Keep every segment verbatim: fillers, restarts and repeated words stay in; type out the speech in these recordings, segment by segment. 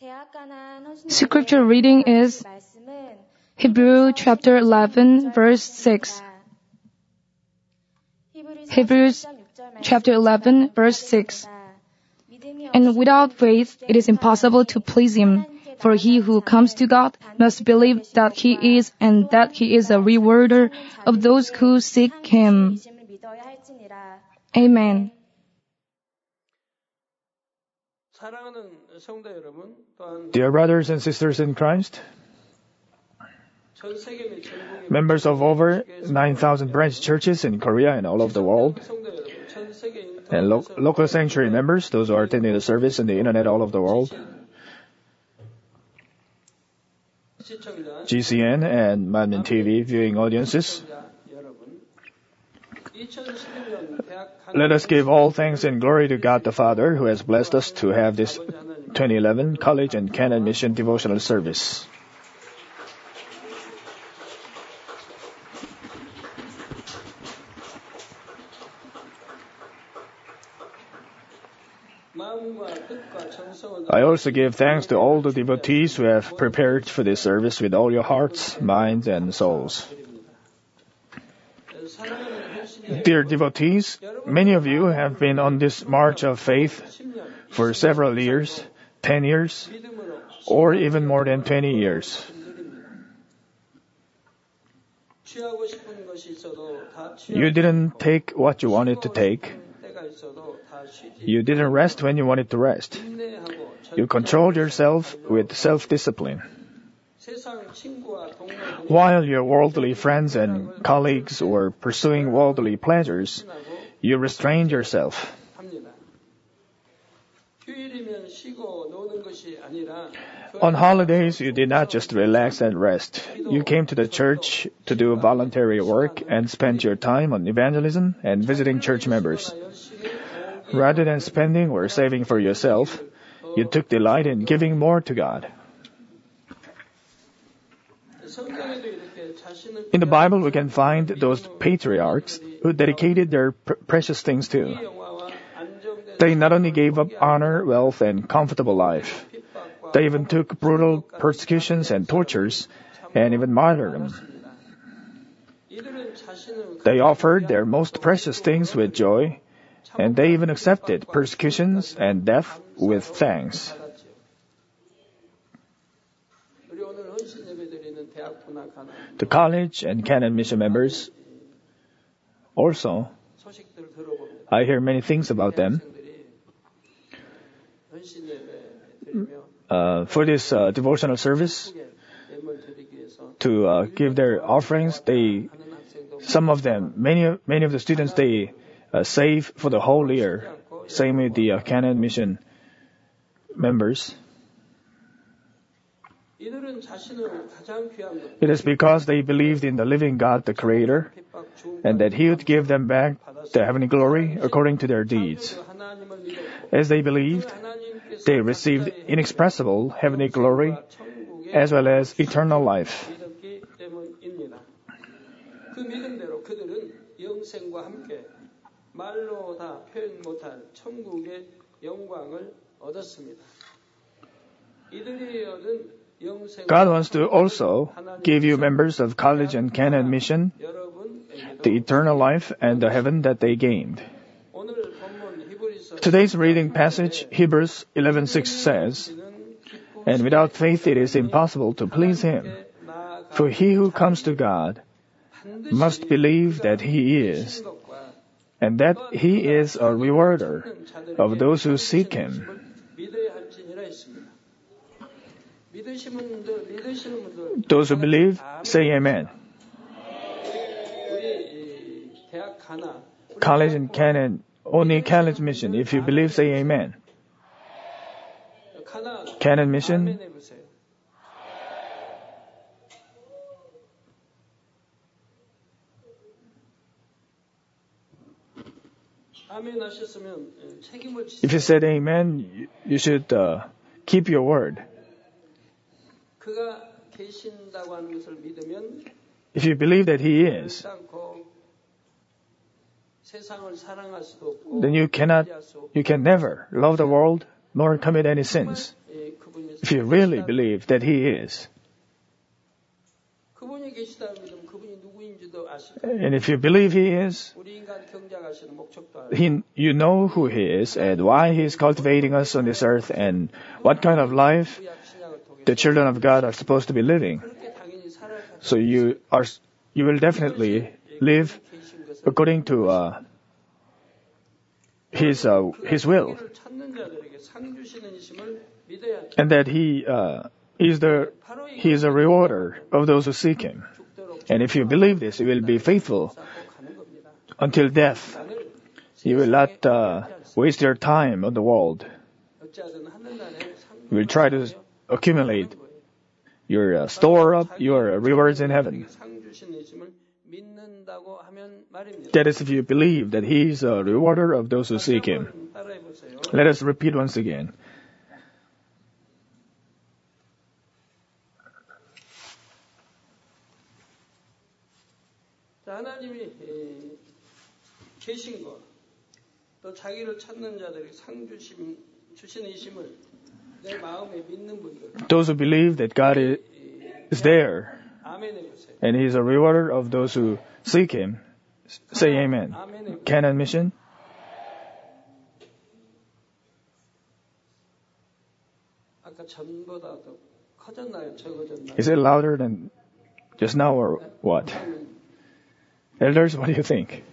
Scripture reading is Hebrews chapter eleven, verse six. Hebrews chapter eleven, verse six. And without faith it is impossible to please Him, for he who comes to God must believe that He is, and that He is a rewarder of those who seek Him. Amen. Dear brothers and sisters in Christ, members of over nine thousand branch churches in Korea and all over the world, and lo- local sanctuary members, those who are attending the service on the internet all over the world, G C N and Manmin T V viewing audiences, let us give all thanks and glory to God the Father, who has blessed us to have this twenty eleven College and Canon Mission devotional service. I also give thanks to all the devotees who have prepared for this service with all your hearts, minds, and souls. Dear devotees, many of you have been on this march of faith for several years, ten years, or even more than twenty years. You didn't take what you wanted to take. You didn't rest when you wanted to rest. You controlled yourself with self-discipline. While your worldly friends and colleagues were pursuing worldly pleasures, you restrained yourself. On holidays, you did not just relax and rest. You came to the church to do voluntary work and spent your time on evangelism and visiting church members. Rather than spending or saving for yourself, you took delight in giving more to God. In the Bible, we can find those patriarchs who dedicated their pr- precious things to. They not only gave up honor, wealth, and comfortable life, they even took brutal persecutions and tortures, and even martyrdom. They offered their most precious things with joy, and they even accepted persecutions and death with thanks. The college and Canon Mission members, also, I hear many things about them. Uh, for this uh, devotional service, to uh, give their offerings, they, some of them, many many of the students, they uh, save for the whole year. Same with the uh, Canon Mission members. It is because they believed in the living God, the Creator, and that He would give them back the heavenly glory according to their deeds. As they believed, they received inexpressible heavenly glory as well as eternal life. God wants to also give you members of College and Canon Mission the eternal life and the heaven that they gained. Today's reading passage, Hebrews eleven six says, "And without faith it is impossible to please Him. For he who comes to God must believe that He is, and that He is a rewarder of those who seek Him." Those who believe, say Amen. College and Canon, only College Mission. If you believe, say Amen. Canon Mission. If you said Amen, you should uh, keep your word. If you believe that He is, then you cannot, you can never love the world nor commit any sins. if you really believe that He is, and if you believe He is, he, you know who He is and why He is cultivating us on this earth and what kind of life the children of God are supposed to be living. So you are, you will definitely live according to uh, His uh, His will, and that He uh, is the He is a rewarder of those who seek Him. And if you believe this, you will be faithful until death. You will not uh, waste your time on the world. You will try to accumulate your uh, store up your uh, rewards in heaven. That is if you believe that He is a rewarder of those who seek Him. Let us repeat once again. 하나님이 계신 것, 또 자기를 찾는 자들에게 상 주심 주시는심을 내 마음에 믿는 분들. Those who believe that God is there, and He is a rewarder of those who seek Him, say Amen. Canon Mission. 아까 전보다 더 커졌나요? 적어졌나요? Is it louder than just now, or what? Elders, what do you think?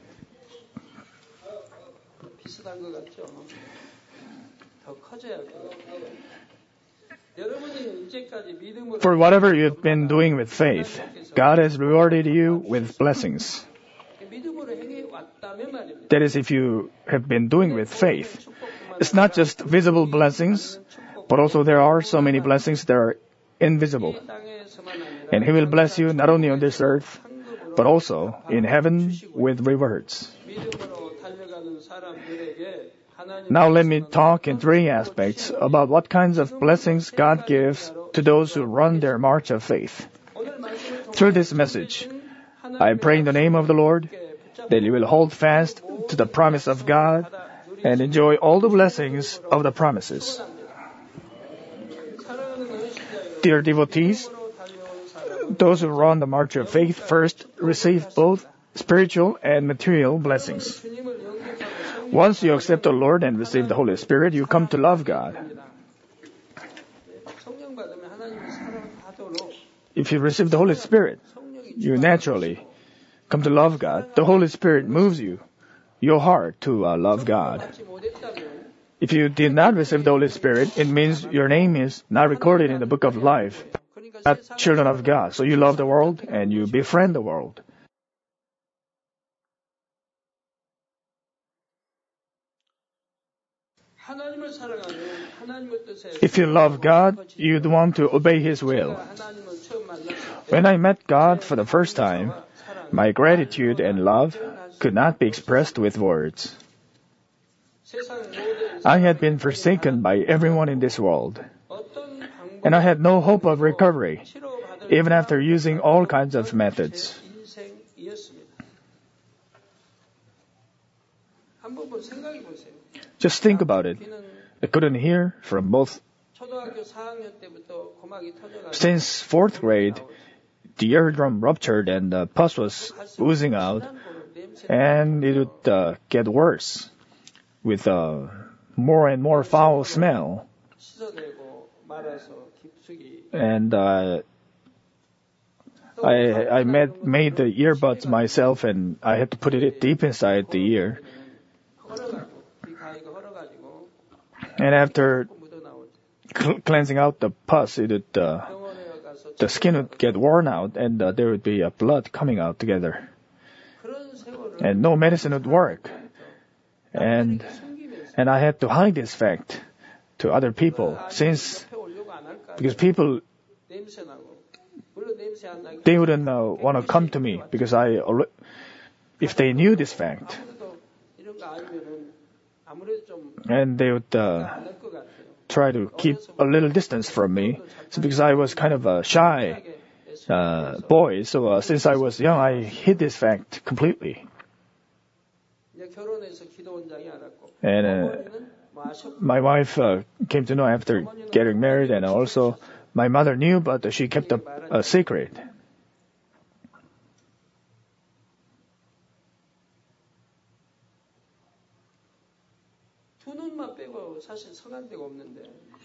비슷한 것 같죠? 더 커져야 돼요. For whatever you have been doing with faith, God has rewarded you with blessings. That is, if you have been doing with faith. It's not just visible blessings, but also there are so many blessings that are invisible. And He will bless you not only on this earth, but also in heaven with rewards. Now let me talk in three aspects about what kinds of blessings God gives to those who run their march of faith. Through this message, I pray in the name of the Lord that you will hold fast to the promise of God and enjoy all the blessings of the promises. Dear devotees, those who run the march of faith first receive both spiritual and material blessings. Once you accept the Lord and receive the Holy Spirit, you come to love God. If you receive the Holy Spirit, you naturally come to love God. The Holy Spirit moves you, your heart, to uh, love God. If you did not receive the Holy Spirit, it means your name is not recorded in the book of life, not children of God. So you love the world and you befriend the world. If you love God, you'd want to obey His will. When I met God for the first time, my gratitude and love could not be expressed with words. I had been forsaken by everyone in this world, and I had no hope of recovery, even after using all kinds of methods. Just think about it. I couldn't hear from both. Since fourth grade, the eardrum ruptured and the pus was oozing out, and it would uh, get worse with a more and more foul smell. And uh, I I made made the earbuds myself, and I had to put it deep inside the ear. And after cl- cleansing out the pus, it would, uh, the skin would get worn out, and uh, there would be uh, blood coming out together. And no medicine would work. And and I had to hide this fact to other people, since because people they wouldn't uh, want to come to me because I if they knew this fact. And they would uh, try to keep a little distance from me. So because I was kind of a shy uh, boy, so uh, since I was young, I hid this fact completely. And uh, my wife uh, came to know after getting married, and also my mother knew, but she kept a, a secret. 두 눈만 빼고 사실 성한 데가 없는데.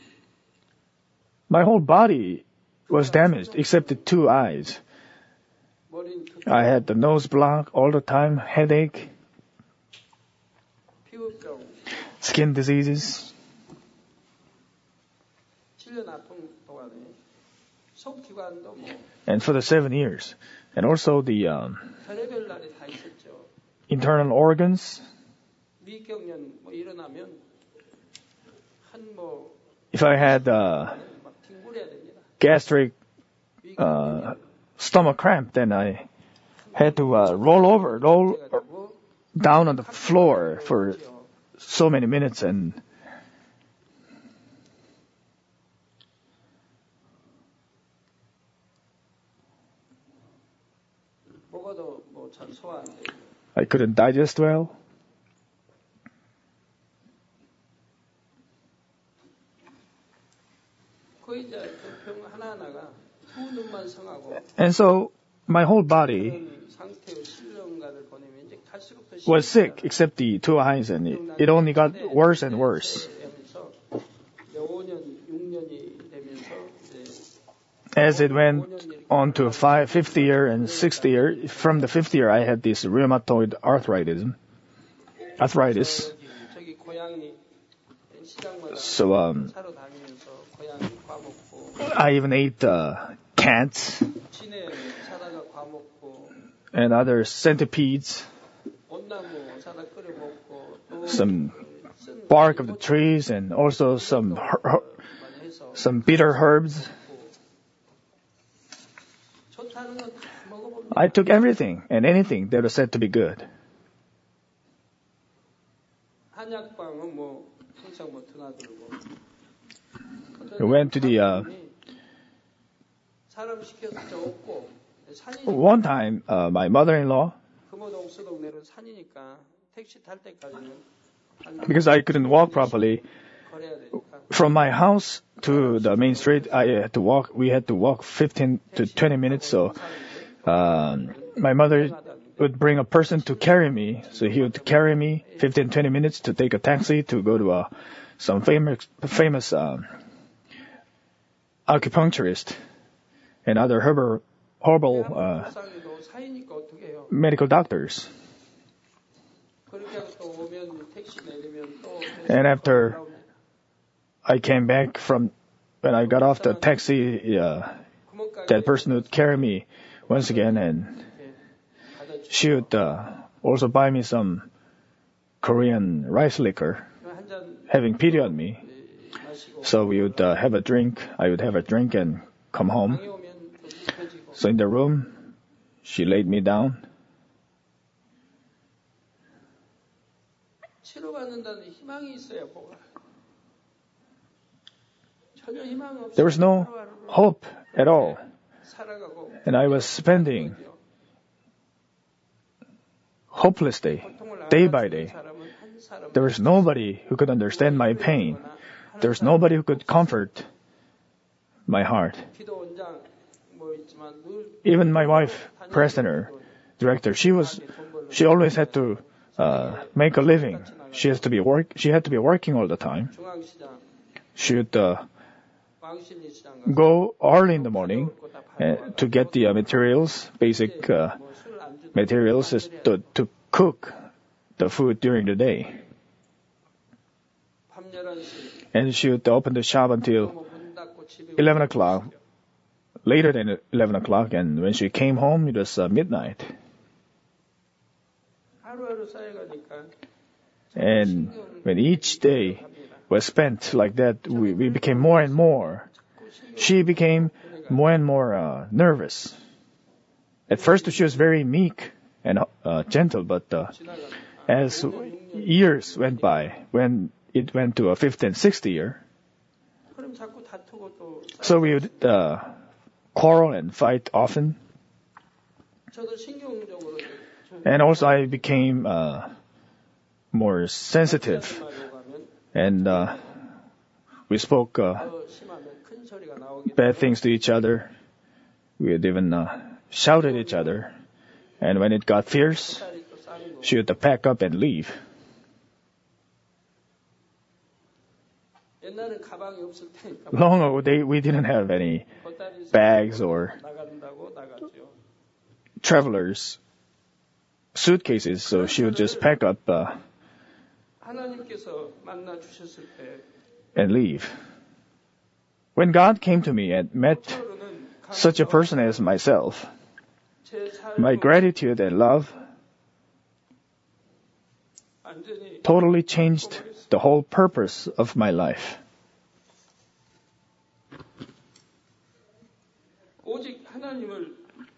My whole body was damaged except the two eyes. I had the nose block all the time, headache, 피부병, skin diseases, 칠 년 아픈 동안에 속기관도 뭐 and for the seven years. And also the um, 별의별 날이 다 있었죠. internal organs. 미경련 뭐 일어나면 한 뭐 If I had uh, 막 뒹굴어야 됩니다. gastric uh, stomach cramp, then I had to uh, roll over, roll down on the floor for so many minutes, and 먹어도 뭐 잘 소화 안 되고. I couldn't digest well. 그 이제 그병 하나하나가 두 눈만 성하고 And so my whole body 그런 상태의 실령가를 보내면 이제 갈수록 더 was sick, except the two eyes, and it, it only got worse and worse. 되면서 이제 오 년, 육 년이 되면서 이제 As it went on to five, fifth year and sixth year, from the fifth year I had this rheumatoid arthritis. Arthritis. 저기 고양이 시장마다 So um, 차로 다니면서 고양이 과먹고 I even ate uh, cats 진해 사다가 과먹고 and other centipedes, 온나무 사다 끓여 먹고 또 some bark of the trees, and also some her- her- 많이 해서 some bitter herbs. 좋다는 건 다 먹어봅니다. I took everything and anything that was said to be good. 한약방은 뭐 항상 뭐 드나들고 We went to the uh, 사람 시켜서 저 없고 산이 one time. Uh, my mother-in-law, 금호동 수동네로 산이니까 택시 탈 때까지는 한 because I couldn't walk properly, 걸어야 되니까 from my house to the main street, I had to walk. We had to walk fifteen to twenty minutes. So um, my mother would bring a person to carry me. So he would carry me fifteen, twenty minutes to take a taxi to go to uh, some famous, famous um, acupuncturist and other herbal, herbal uh, 상에도 사이니까 어떻게 해요? medical doctors. 그렇게 하고 또 오면 택시 내리면 또 And after I came back from, when I got off the taxi, uh, that person would carry me once again, and she would uh, also buy me some Korean rice liquor, 한잔 having pity on me. 마시고 So we would uh, have a drink. I would have a drink and come home. 방에 오면 또 눕혀지고 So in the room, she laid me down. 치료받는다는 희망이 있어야 뭐가 전혀 희망 없이 There was no 하루하루를 hope at all, 살아가고 and I was spending hopelessly, 고통을 day by 알아주는 day. 사람은 한 사람 There was nobody who could understand my pain. There was nobody who could comfort my heart. 기도 원장 뭐 있지만 늘 Even my wife, president, director, she was, she always had to uh, make a living. She has to be work. She had to be working all the time. 중앙시장 She would uh, 왕실리시장 go early in the morning uh, to get the uh, materials, basic uh, 뭐술 안주 materials, is to, to cook the food during the day. 밤 열한 시 And she would open the shop until 문 닫고 집에 eleven o'clock, later than eleven o'clock, and when she came home, it was uh, midnight. 하루하루 쌓여가니까 And when each day was spent like that, we, we became more and more. She became more and more uh, nervous. At first, she was very meek and uh, gentle, but uh, as years went by, when it went to a fifth and sixth year, 그럼 자꾸 다투고 또 so we would uh, quarrel and fight often. 저도 신경적으로 좀 And also, I became uh, more sensitive. 말로 가면 And uh, we spoke uh, 더 심하면 큰 소리가 나오기 bad things to each other. We would even uh, shout at each other. And when it got fierce, 때문에 또 싸는 거. she would pack up and leave. 옛날엔 가방이 없을 테니까 Long ago, they, we didn't have any 겉다리 bags or 나간다고 나갔죠. travelers' suitcases, so she would just pack up uh, 하나님께서 만나 주셨을 때 and leave. When God came to me and met 저로는 such a person as myself, 제 my 삶을 gratitude and love 완전히 totally changed the whole purpose of my life. 오직 하나님을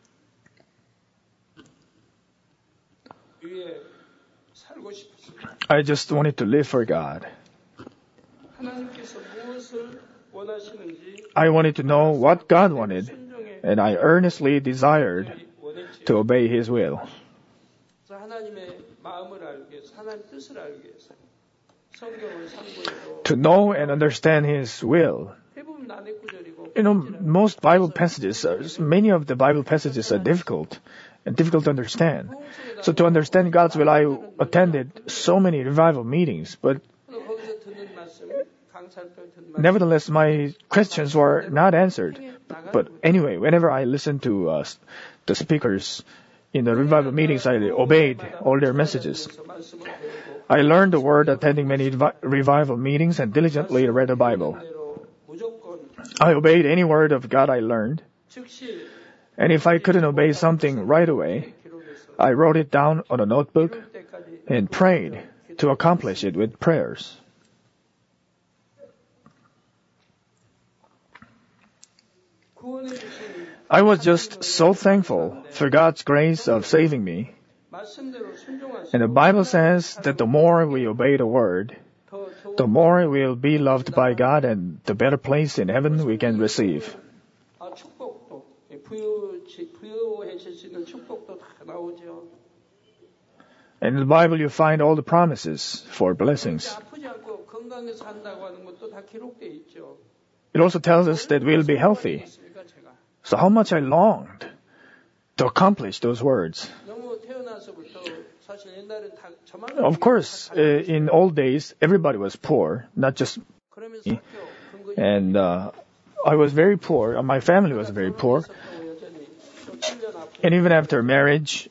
위해 살고 싶었습니다. I just wanted to live for God. 하나님께서 무엇을 원하시는지 I wanted to know what God wanted, 순종에 and I earnestly desired 원했지요. to obey His will. 그래서 하나님의 마음을 알기 위해서 하나님 뜻을 알기 위해서 성경을 참고해도 To know and understand His will. 대부분 난해구절이고 You know, most Bible passages, uh, many of the Bible passages are difficult and difficult to understand. So to understand God's will, I attended so many revival meetings, but 거기서 듣는 말씀 강찰 때 듣는 말씀 nevertheless, my questions were not answered. But anyway, whenever I listened to uh, the speakers in the revival meetings, I obeyed all their messages. 말씀을 배우고 I learned the word attending many revi- revival meetings and diligently read the Bible. 대로 무조건 I obeyed any word of God I learned. 즉시 And if I couldn't obey something right away, 기록해서 I wrote it down on a notebook 그럴 때까지 and prayed to accomplish it with prayers. 구원해 주신 I was just so thankful for God's grace of saving me. 말씀대로 순종하시고 And the Bible says that the more we obey the word, 더 좋은 the more we'll be loved by God and the better place in heaven we can receive. 아, 축복도 예, 부유 부유해질 수 있는 축복도 다 나오죠. And in the Bible you find all the promises for blessings. 아프지 않고 건강해서 산다고 하는 것도 다 기록돼 있죠. It also tells us that we'll be healthy. 있습니까, 제가? So how much I longed to accomplish those words. 너무 태어나서부터 사실 옛날엔 다 저만 Of course, uh, in old days, everybody was poor, not just 그러면서 학교 근거에 and uh, I was very poor. uh, My family was very poor. 여전히 또 칠 년 아프고 And even after marriage,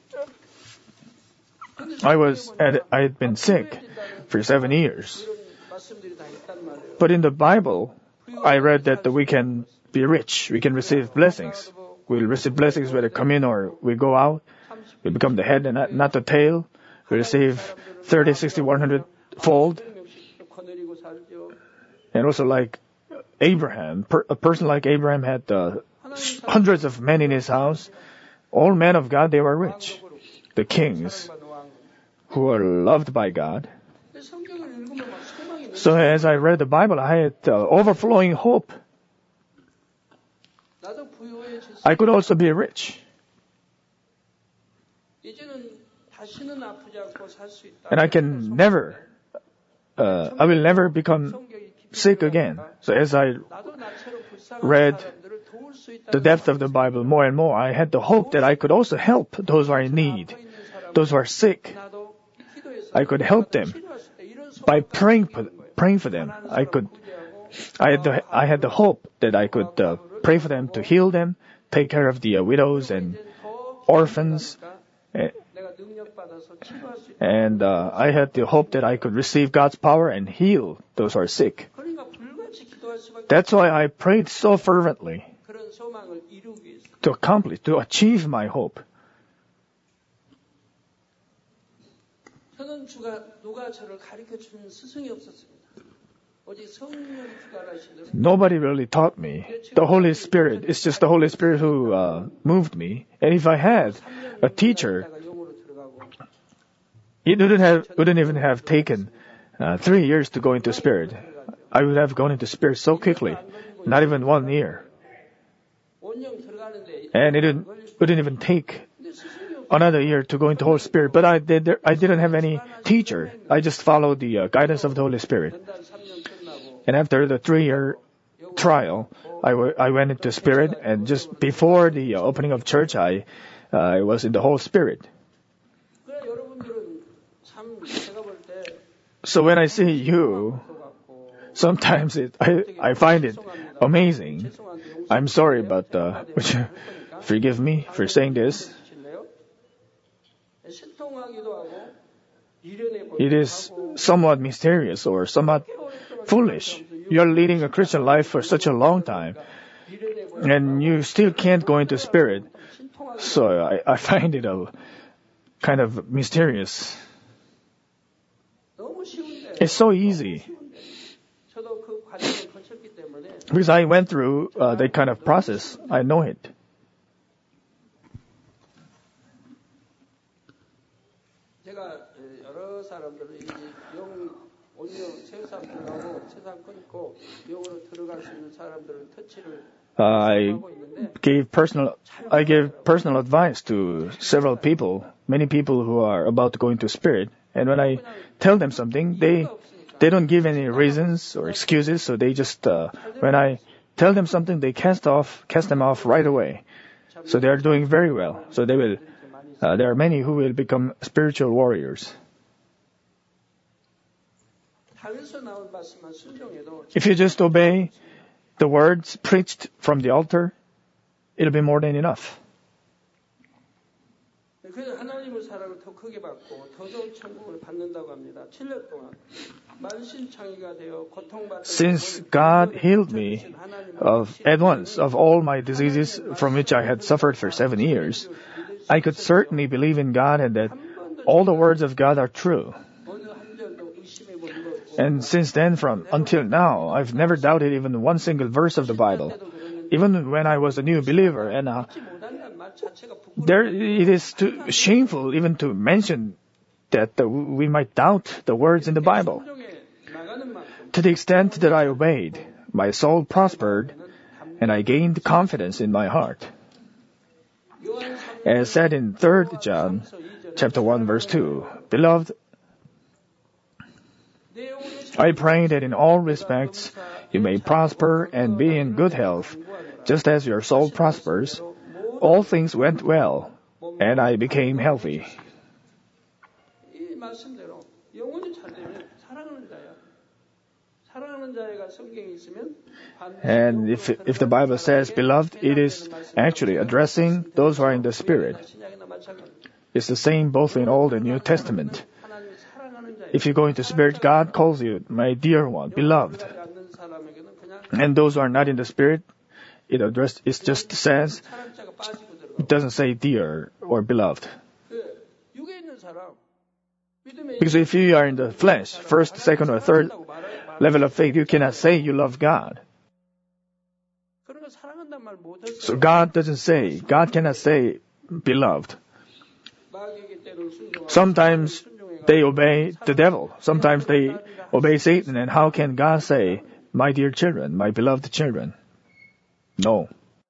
I was at, I had been sick for seven years. 이런 말씀들이 다 있단 말이에요. But in the Bible, I read that we can be rich, we can receive blessings. We'll receive blessings whether come in or we go out. We become the head and not, not the tail. We receive thirty, sixty, one hundred fold. 명씩 또 거느리고 살죠. And also like Abraham, per, a person like Abraham had uh, hundreds of men in his house. All men of God, they were rich. The kings 사랑받는 왕. who were loved by God. 근데 성경을 읽으면 막 소망이 넘. So as I read the Bible, I had uh, overflowing hope. 나도 부유해질 수. I could also be rich. 이제는 다시는 아프지 않고 살 수 있다. And I can never, uh, I will never become 성경이 깊이 sick again. So as I 나도 나처럼 불쌍한 read 사람들을 도울 수 있다. the depth of the Bible more and more, I had the hope that I could also help those who are in need, those who are sick. 나도 기도해서 I could help them 치료할 수 있다. 이런 by 소망까지 praying 있는 for, 거예요. praying for them. I could, 구제하고 I had the, I had the hope that I could uh, pray for them to heal them, take care of the uh, widows and 더 orphans. eh, 내가 능력받아서 치료할 수 있다. And uh, I had the hope that I could receive God's power and heal those who are sick. 그러니까 불같이 기도할 수밖에 That's why I prayed so fervently 그런 소망을 이루기 위해서. to accomplish, to achieve my hope. 저는 주가 누가 저를 가르쳐 주는 스승이 없었습니다. 오직 성령이 주관하시는 Nobody really taught me. The Holy Spirit, it's just the Holy Spirit who uh, moved me. And if I had a teacher, 영으로 들어가고 it wouldn't have, wouldn't even have taken uh, three years to go into Spirit. I would have gone into Spirit so quickly, not even one year. 원령 들어가는데 And it didn't, wouldn't even take 근데 스승이 없 another year to go into Holy Spirit. But I did, I didn't have any teacher. I just followed the uh, guidance of the Holy Spirit. 전달 삼 년 끝나고 And after the three-year trial, I, w- I went into spirit, and just before the opening of church, I, uh, I was in the whole spirit. So when I see you, sometimes it, I, I find it amazing. I'm sorry, but uh, would you forgive me for saying this? It is somewhat mysterious or somewhat foolish. You're leading a Christian life for such a long time, and you still can't go into spirit. So I, I find it a kind of mysterious. It's so easy. Because I went through uh, that kind of process. I know it. Uh, I gave personal, I gave personal advice to several people, many people who are about to go into spirit. And when I tell them something, they they don't give any reasons or excuses. So they just, uh, when I tell them something, they cast off, cast them off right away. So they are doing very well. So they will. Uh, there are many who will become spiritual warriors. If you just obey the words preached from the altar, it'll be more than enough. Since God healed me of, at once of all my diseases from which I had suffered for seven years, I could certainly believe in God and that all the words of God are true. And since then, from until now, I've never doubted even one single verse of the Bible. Even when I was a new believer, and uh, there it is too shameful even to mention that the, we might doubt the words in the Bible. To the extent that I obeyed, my soul prospered, and I gained confidence in my heart. As said in Third John, chapter one, verse two, Beloved, I pray that in all respects you may prosper and be in good health, just as your soul prospers. All things went well, and I became healthy. And if if the Bible says beloved, it is actually addressing those who are in the Spirit. It's the same both in Old and New Testament. If you go into Spirit, God calls you, my dear one, beloved. And those who are not in the Spirit, it address, it just says, it doesn't say dear or beloved. Because if you are in the flesh, first, second, or third level of faith, you cannot say you love God. So God doesn't say, God cannot say beloved. Sometimes they obey the devil. Sometimes they obey Satan. And how can God say, my dear children, my beloved children? No.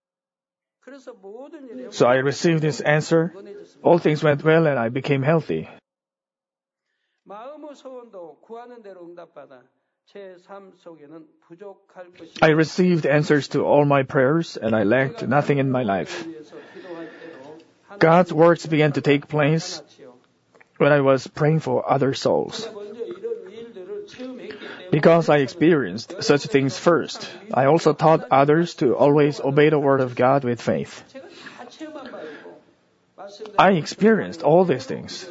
So I received this answer. All things went well and I became healthy. I received answers to all my prayers and I lacked nothing in my life. God's works began to take place when I was praying for other souls. Because I experienced such things first, I also taught others to always obey the Word of God with faith. I experienced all these things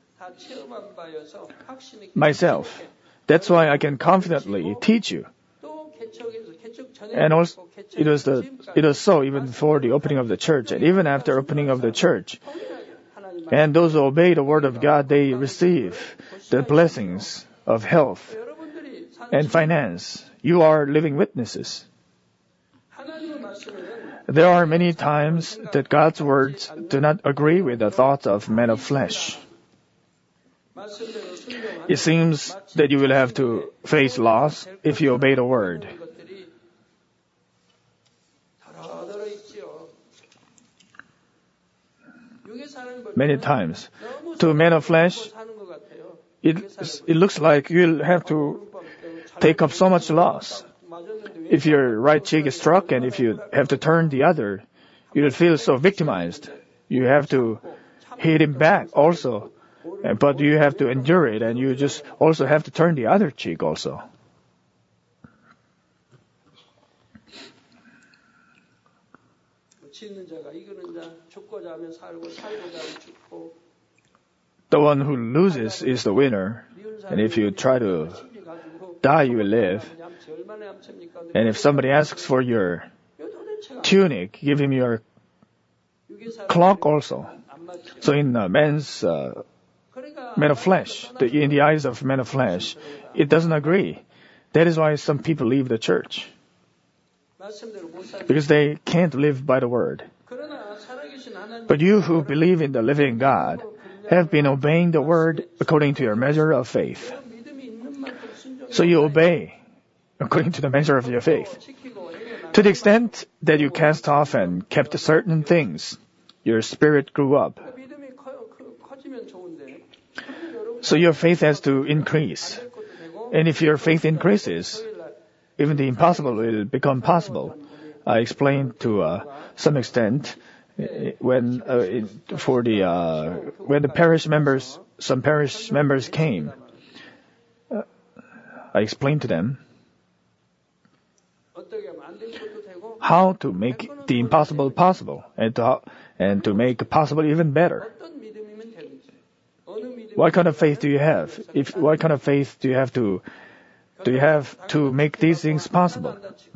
myself. That's why I can confidently teach you. And also, it was the it was so even before the opening of the church, and even after opening of the church. And those who obey the Word of God, they receive the blessings of health and finance. You are living witnesses. There are many times that God's words do not agree with the thoughts of men of flesh. It seems that you will have to face loss if you obey the Word. Many times, to men of flesh, it, it looks like you'll have to take up so much loss. If your right cheek is struck and if you have to turn the other, you'll feel so victimized. You have to hit him back also. But you have to endure it and you just also have to turn the other cheek also. The one who loses is the winner. And if you try to die, you will live. And if somebody asks for your tunic, give him your cloak also. So in uh, man's uh, man of flesh, the, in the eyes of man of flesh, it doesn't agree. That is why some people leave the church. Because they can't live by the word. But you who believe in the living God have been obeying the word according to your measure of faith. So you obey according to the measure of your faith. To the extent that you cast off and kept certain things, your spirit grew up. So your faith has to increase. And if your faith increases, even the impossible will become possible. I explained to uh, some extent when uh, in, for the uh, when the parish members, some parish members came. Uh, I explained to them how to make the impossible possible and to and to make possible even better. What kind of faith do you have? If what kind of faith do you have to do you have to make these things possible?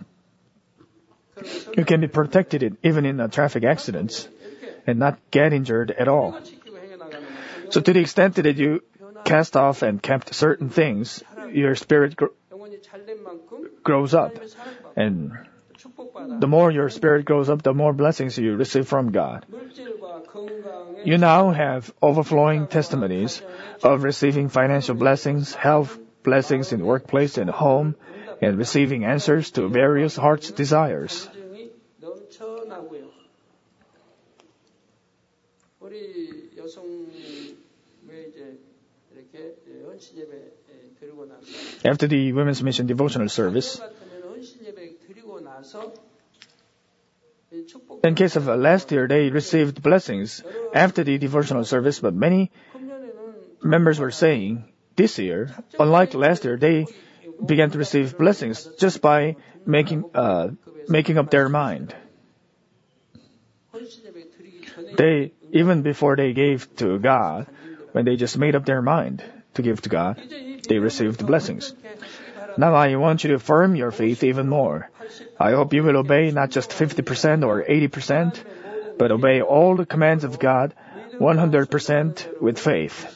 You can be protected in, even in a traffic accidents and not get injured at all. So to the extent that you cast off and kept certain things, your spirit gr- grows up. And the more your spirit grows up, the more blessings you receive from God. You now have overflowing testimonies of receiving financial blessings, health blessings in workplace and home, and receiving answers to various heart's desires. After the Women's Mission devotional service, in case of uh, last year, they received blessings after the devotional service, but many members were saying this year, unlike last year, they began to receive blessings just by making uh, making up their mind. They, even before they gave to God, when they just made up their mind to give to God, they received blessings. Now I want you to affirm your faith even more. I hope you will obey not just fifty percent or eighty percent, but obey all the commands of God one hundred percent with faith.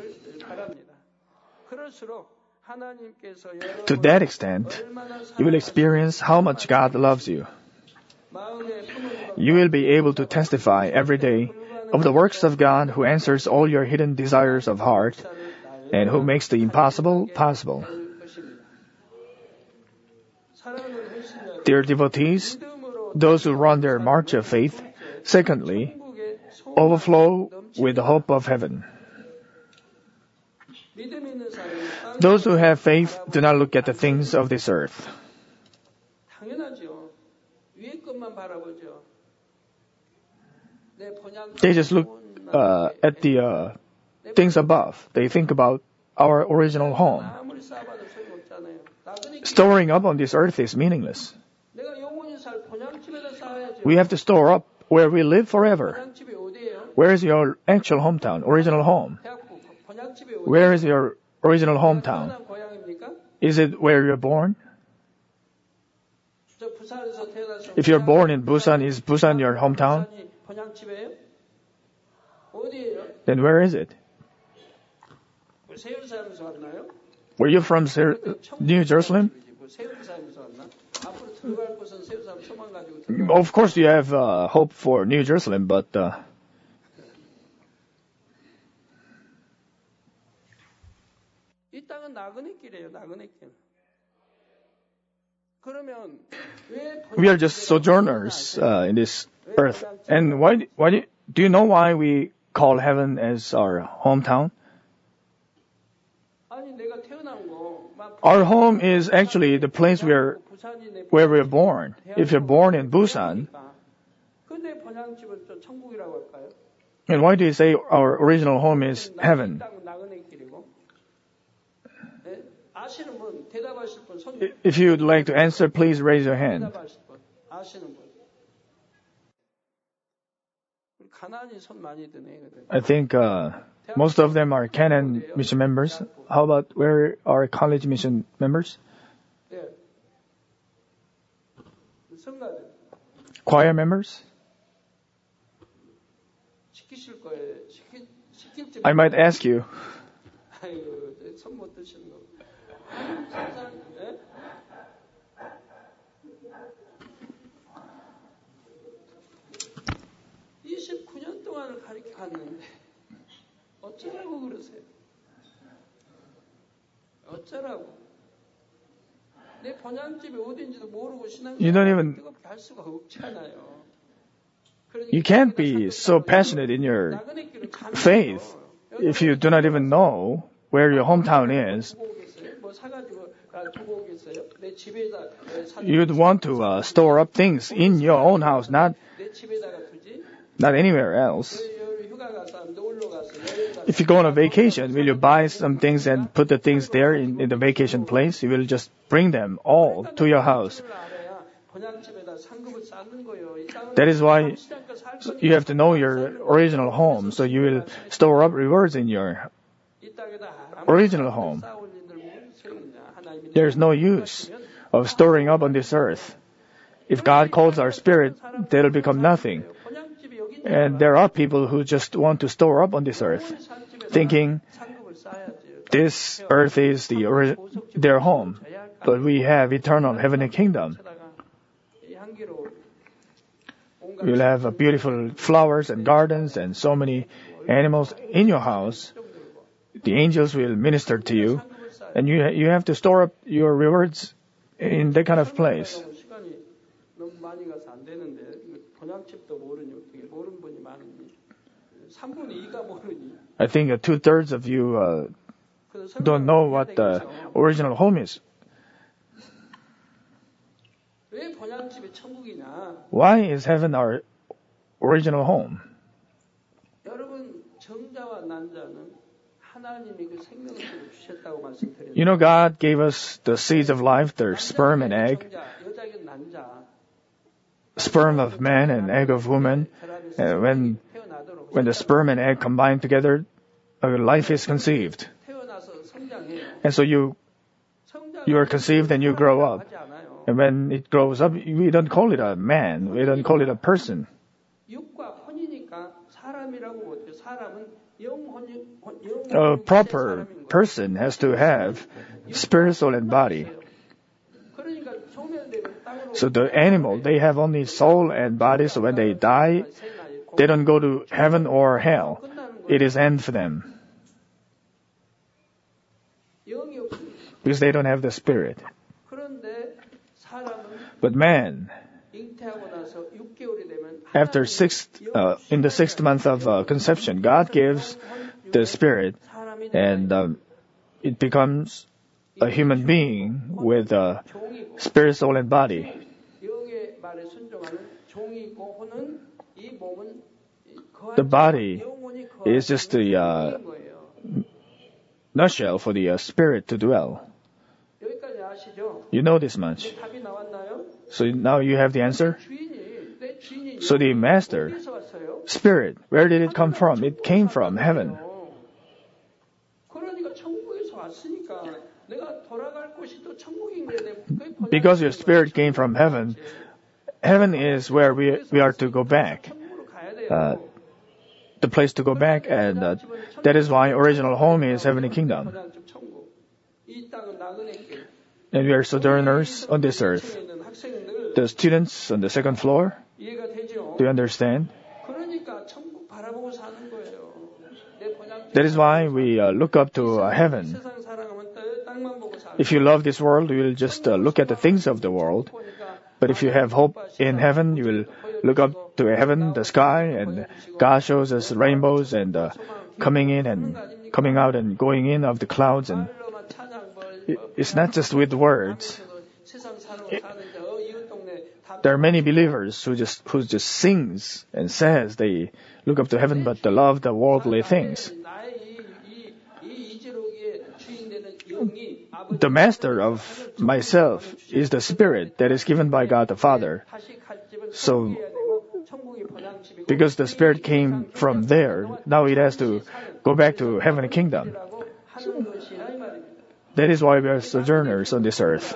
To that extent, you will experience how much God loves you. You will be able to testify every day of the works of God who answers all your hidden desires of heart and who makes the impossible possible. Dear devotees, those who run their march of faith, secondly, overflow with the hope of heaven. Those who have faith do not look at the things of this earth. They just look uh, at the uh, things above. They think about our original home. Storing up on this earth is meaningless. We have to store up where we live forever. Where is your actual hometown, original home? Where is your original hometown? Is it where you're born? If you're born in Busan, is Busan your hometown? Then where is it? Were you from New Jerusalem? Of course you have uh, hope for New Jerusalem, but uh, we are just sojourners uh, in this earth. And why? Why do, do you know why we call heaven as our hometown? Our home is actually the place where 부산이 내 where we're born. If you're born in Busan, 그내 번향집을 또 천국이라고 할까요? and why do you say our original home is heaven? 땅은 나그네 길이고. 네? 아시는 분, 대답하실 분, 손 If you'd like to answer, please raise your hand. 대답하실 분, 아시는 분. 우리 가나안이 손 많이 드네. 그래. I think uh, most of them are Canon mission members. How about where are college mission members? 네. 성가들 Choir members? 시키실 거예요. 시키 시킬지. I might ask you. 아유, 손못 드시는 거. 세상, 예? 이십구 년 동안을 가르쳐 갔는데 어쩌라고 그러세요? 어쩌라고? 내 번향집이 어딘지도 모르고 You don't even- 뜨겁게 할 수가 없잖아요. You can't be so passionate in your faith if you do not even know where your hometown is. You'd want to uh, store up things in your own house, not not anywhere else. If you go on a vacation, will you buy some things and put the things there in, in the vacation place? You will just bring them all to your house. That is why you have to know your original home, so you will store up rewards in your original home. There is no use of storing up on this earth. If God calls our spirit, they will become nothing. And there are people who just want to store up on this earth, thinking this earth is the ori- their home, but we have eternal heavenly kingdom. You'll have uh, beautiful flowers and gardens and so many animals in your house. The angels will minister to you, and you you have to store up your rewards in that kind of place. 시간이 너무 많이 가서 안 되는데 번향집도 모르니 어떻게 모르는 분이 많으니 삼분의 이가 모르니 I think uh, two thirds of you uh, 그래서 don't know what the original home is. 왜 번향집이 천국이냐? Why is heaven our original home? 여러분 정자와 난자는 하나님이 그 생명을 주셨다고 말씀드렸는데 You know, God gave us the seeds of life, their sperm and egg, 여자에게 난자 sperm of man and egg of woman. Uh, when 태어나도록 when the sperm and egg combine together, a life is conceived. 태어나서 성장해요. And so you you are conceived and you grow up. 하지 않아요. And when it grows up, we don't call it a man. We don't call it a person. 육과 혼이니까 사람이라고 못해요. 사람은 영혼이 A 영혼이 proper person has to have spirit, soul, and body. 그러니까 소멸되면 땅으로 So the animal, they have only soul and body. So when they die, they don't go to heaven or hell. It is end for them 영이 없습니다. because they don't have the spirit. 그런데 사람은 But man, 잉태하고 나서 육 개월이 되면 after sixth, uh, in the sixth month of uh, conception, God gives the spirit, 사람이 and um, it becomes a human being with a 종이고 spirit, soul, and body. 영의 말에 순종하는 종이고 혼은 이 몸은 거할 The body 영혼이 거할 is just the uh, 종인 거예요. nutshell for the uh, spirit to dwell. 여기까지 아시죠? You know this much. 답이 나왔나요? So now you have the answer. 주인이 내 주인이 So the master, 어디서 왔어요? spirit, where did it come from? It came from heaven. 그러니까 천국에서 왔으니까 내가 돌아갈 곳이 또 천국인데 내 그게 Because your spirit came from heaven, heaven is where we we are to go back, 천국으로 가야 돼요. uh, the place to go back, and uh, that is why original home is heavenly kingdom. 번향집 천국. 이 땅은 나그네 길. And we are sojourners on this earth. 층에 있는 학생들 The students on the second floor, 이해가 되죠? do you understand? 그러니까 천국 바라보고 사는 거예요. 내 번향집 That is why we uh, look up to uh, heaven. 세상 사랑하면 땅- 땅만 보고 살고 If you love this world, you will just uh, look at the things of the world. But if you have hope in heaven, you will look up to heaven, the sky, and God shows us rainbows and uh, coming in and coming out and going in of the clouds, and 말로만 찬양 벌 it's not just with words. There are many believers who just who just sings and says they look up to heaven, but they love the worldly things. The master of myself is the spirit that is given by God the Father. So, because the spirit came from there, now it has to go back to heavenly kingdom. That is why we are sojourners on this earth.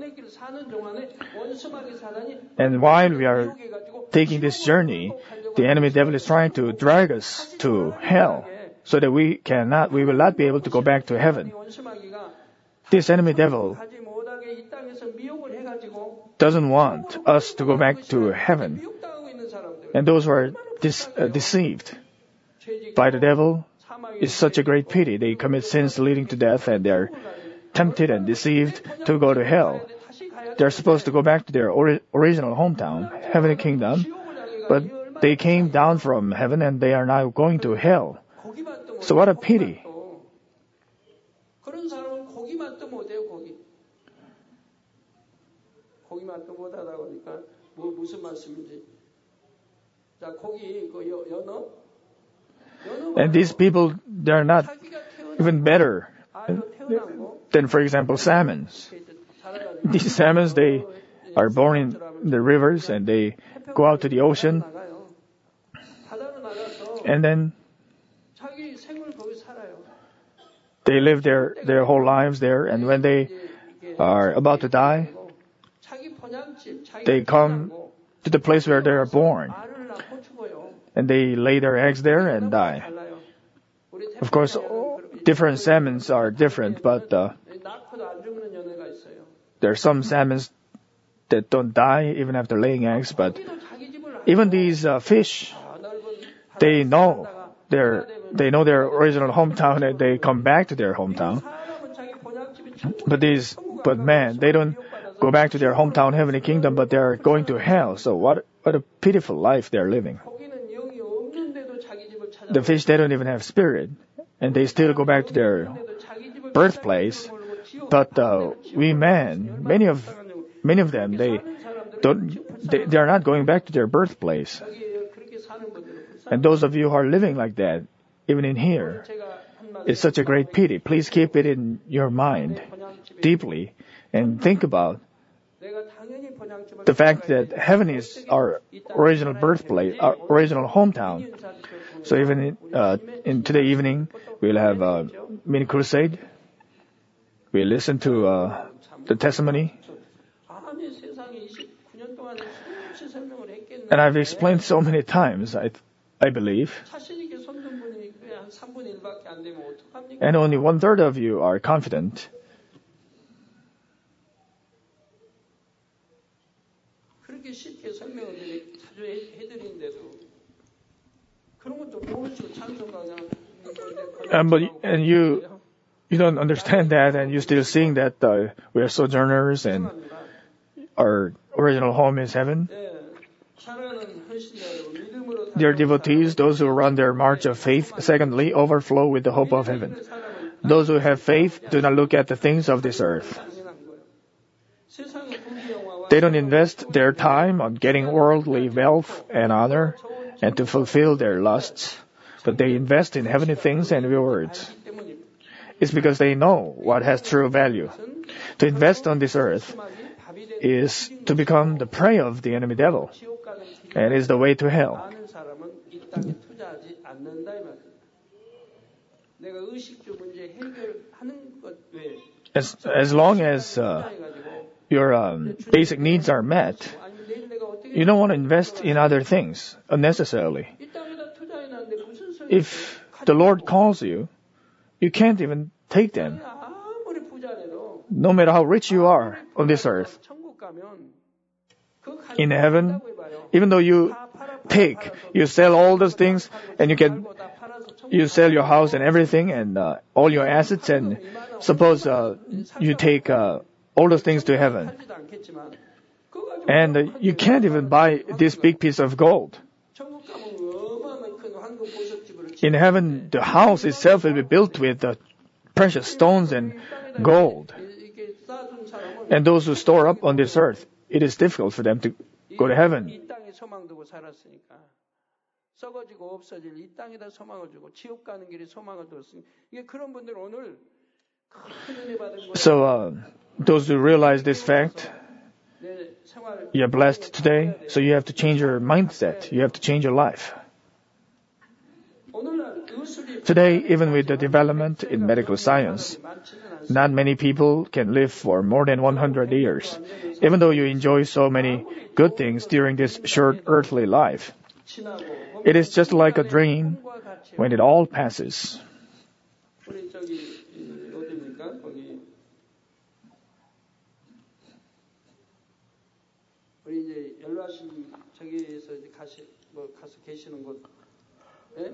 And while we are taking this journey, the enemy devil is trying to drag us to hell so that we cannot, we will not be able to go back to heaven. This enemy devil doesn't want us to go back to heaven. And those who are dis, uh, deceived by the devil is such a great pity. They commit sins leading to death and they are tempted and deceived to go to hell. They're supposed to go back to their ori- original hometown, heavenly kingdom, but they came down from heaven and they are now going to hell. So what a pity. And these people, they're not even better than, for example, salmons. These salmons, they are born in the rivers and they go out to the ocean. And then they live their, their whole lives there. And when they are about to die, they come to the place where they are born. And they lay their eggs there and die. Of course, different salmons are different, but uh, there are some salmons that don't die even after laying eggs. But even these uh, fish, they know their they know their original hometown and they come back to their hometown. But these, but man, they don't go back to their hometown heavenly kingdom, but they are going to hell. So what what a pitiful life they are living. The fish, they don't even have spirit, and they still go back to their birthplace. But uh, we men, many of many of them, they don't, they, they are not going back to their birthplace. And those of you who are living like that, even in here, it's such a great pity. Please keep it in your mind deeply and think about the fact that heaven is our original birthplace, our original hometown. So even in, uh, in today evening, we'll have a mini crusade. We'll listen to uh, the testimony. And I've explained so many times, I, I believe. And only one third of you are confident. Um, but and you you don't understand that, and you're still seeing that uh, we are sojourners and our original home is heaven. Dear devotees, those who run their march of faith, secondly, overflow with the hope of heaven. Those who have faith do not look at the things of this earth. They don't invest their time on getting worldly wealth and honor and to fulfill their lusts, but they invest in heavenly things and rewards. It's because they know what has true value. To invest on this earth is to become the prey of the enemy devil, and is the way to hell. As, as long as uh, your um, basic needs are met, you don't want to invest in other things unnecessarily. If the Lord calls you, you can't even take them. No matter how rich you are on this earth. In heaven, even though you take, you sell all those things, and you can, you sell your house and everything, and uh, all your assets, and suppose uh, you take uh, all those things to heaven. And uh, you can't even buy this big piece of gold. In heaven, the house itself will be built with uh, precious stones and gold. And those who store up on this earth, it is difficult for them to go to heaven. 이 땅에 소망 두고 살았으니까 썩어지고 없어질 이 땅에다 소망을 주고 지옥 가는 길에 소망을 뒀으니 이게 그런 분들 오늘 큰 은혜 받은 거예요. So uh, those who realize this fact, 내 생활 you are blessed today. So you have to change your mindset. You have to change your life. 오늘날 의술이 Today, even with the development in medical science, not many people can live for more than one hundred years, even though you enjoy so many good things during this short earthly life. 지나고 It is just like a dream when it all passes. 우리 저기 이, 어디입니까? 거기 우리 이제 연락신 저기에서 이제 가시 뭐 가서 계시는 곳, 예?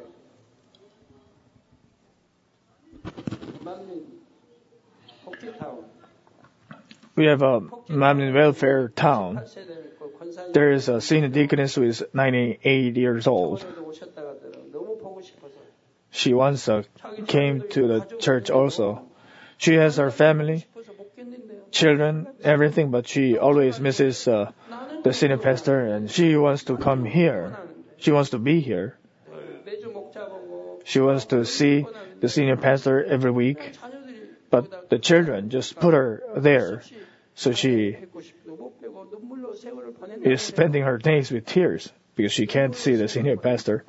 만민 복지타운. We have a Mamlin welfare town. 팔 세대 그 권사님 There is a senior deaconess who is ninety-eight years old. 오셨다가 너무 보고 싶어서 She once uh, came to the church also. She has her family, 싶어서 못 겠는데요. children, everything, but she always misses uh, the senior pastor, and she wants to come here. She wants to be here. 매주 목자 보고 She wants to see the senior pastor every week, 자녀들이 but the children just put her there. So she 뵙고 싶도 못 뵈고 눈물로 세월을 is 보냈는데 spending her days with tears because she can't see the senior pastor.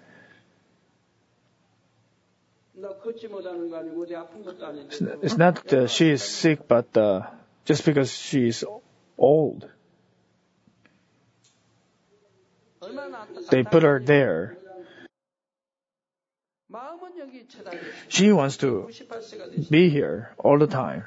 나 걷지 못하는 거 아니고 어디 아픈 것도 It's 아닌데 n- It's not uh, she is sick, but uh, just because she's old, 얼마나 안타깝다. they put her there. 마음은 여기 쳐다보고 She wants to 구십팔 세가 되시 be here all the time.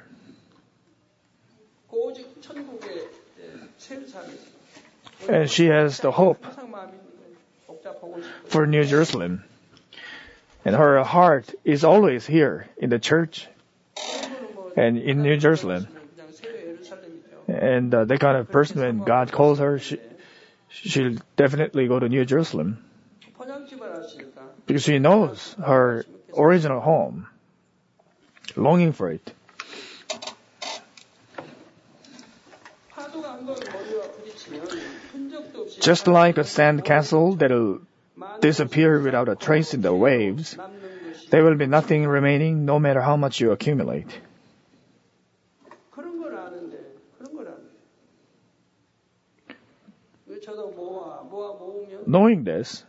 오직 천국의 새 삶이 And she has the hope 항상 마음이 있는 거예요. 목자 보고 싶고 for New Jerusalem. And her heart is always here in the church and in New Jerusalem. 그냥 새 예루살렘이죠. And uh, the kind of person, when God calls her, she, she'll definitely go to New Jerusalem 번역집을 하시니까 because she knows her original home, longing for it. 파도가 한 번 머리와 부딪히면 흔적도 없이 Just like a sand castle that'll disappear without a trace in the waves, 남는 것이 there will be nothing remaining no matter how much you accumulate. 그런 걸 아는데 그런 걸 아는데 왜 저도 모아 모아 모으면 Knowing this,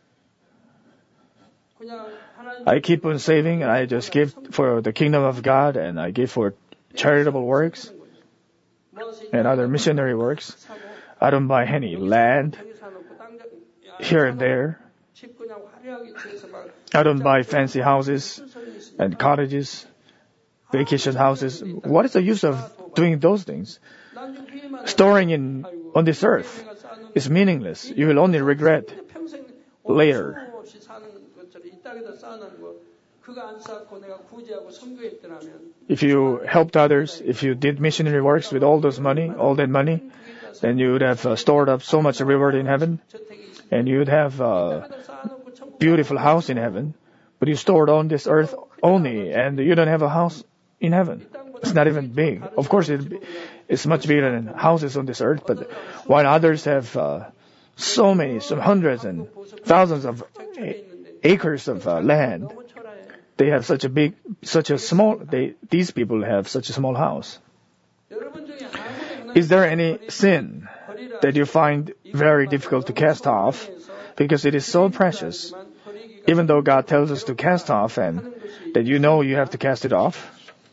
그냥 하나님 I keep on saving and I just give for the kingdom of God and I give for charitable works and other missionary works. I don't buy any land here and there. 집 그냥 화려하게 지어서 막 I don't buy fancy houses and cottages, vacation houses. What is the use of doing those things? 나중에 위에만 Storing in on this earth is meaningless. You will only regret 평생 later. 없이 사는 것처럼 이 땅에다 쌓아놓은 거 그거 안 쌓고 내가 구제하고 선교했더라면 If you helped others, if you did missionary works with all those money, all that money, then you would have uh, stored up so much reward in heaven, 저택이 있으면 and you would have a 땅에다 쌓아놓고 천국 beautiful house in heaven. But you stored on this earth only, and you don't have a house in heaven. It's not even big. Of course, it, it's much bigger than houses on this earth, but while others have uh, so many, some hundreds and thousands of a- acres of uh, land, 너무 초라해. they have such a big, such a small, they, these people have such a small house. 여러분 중에 아무도 Is there any sin 버리라 that you find very difficult to cast off because it is so precious, 버리기가 even though God tells us to cast off and that you know you have to cast it off?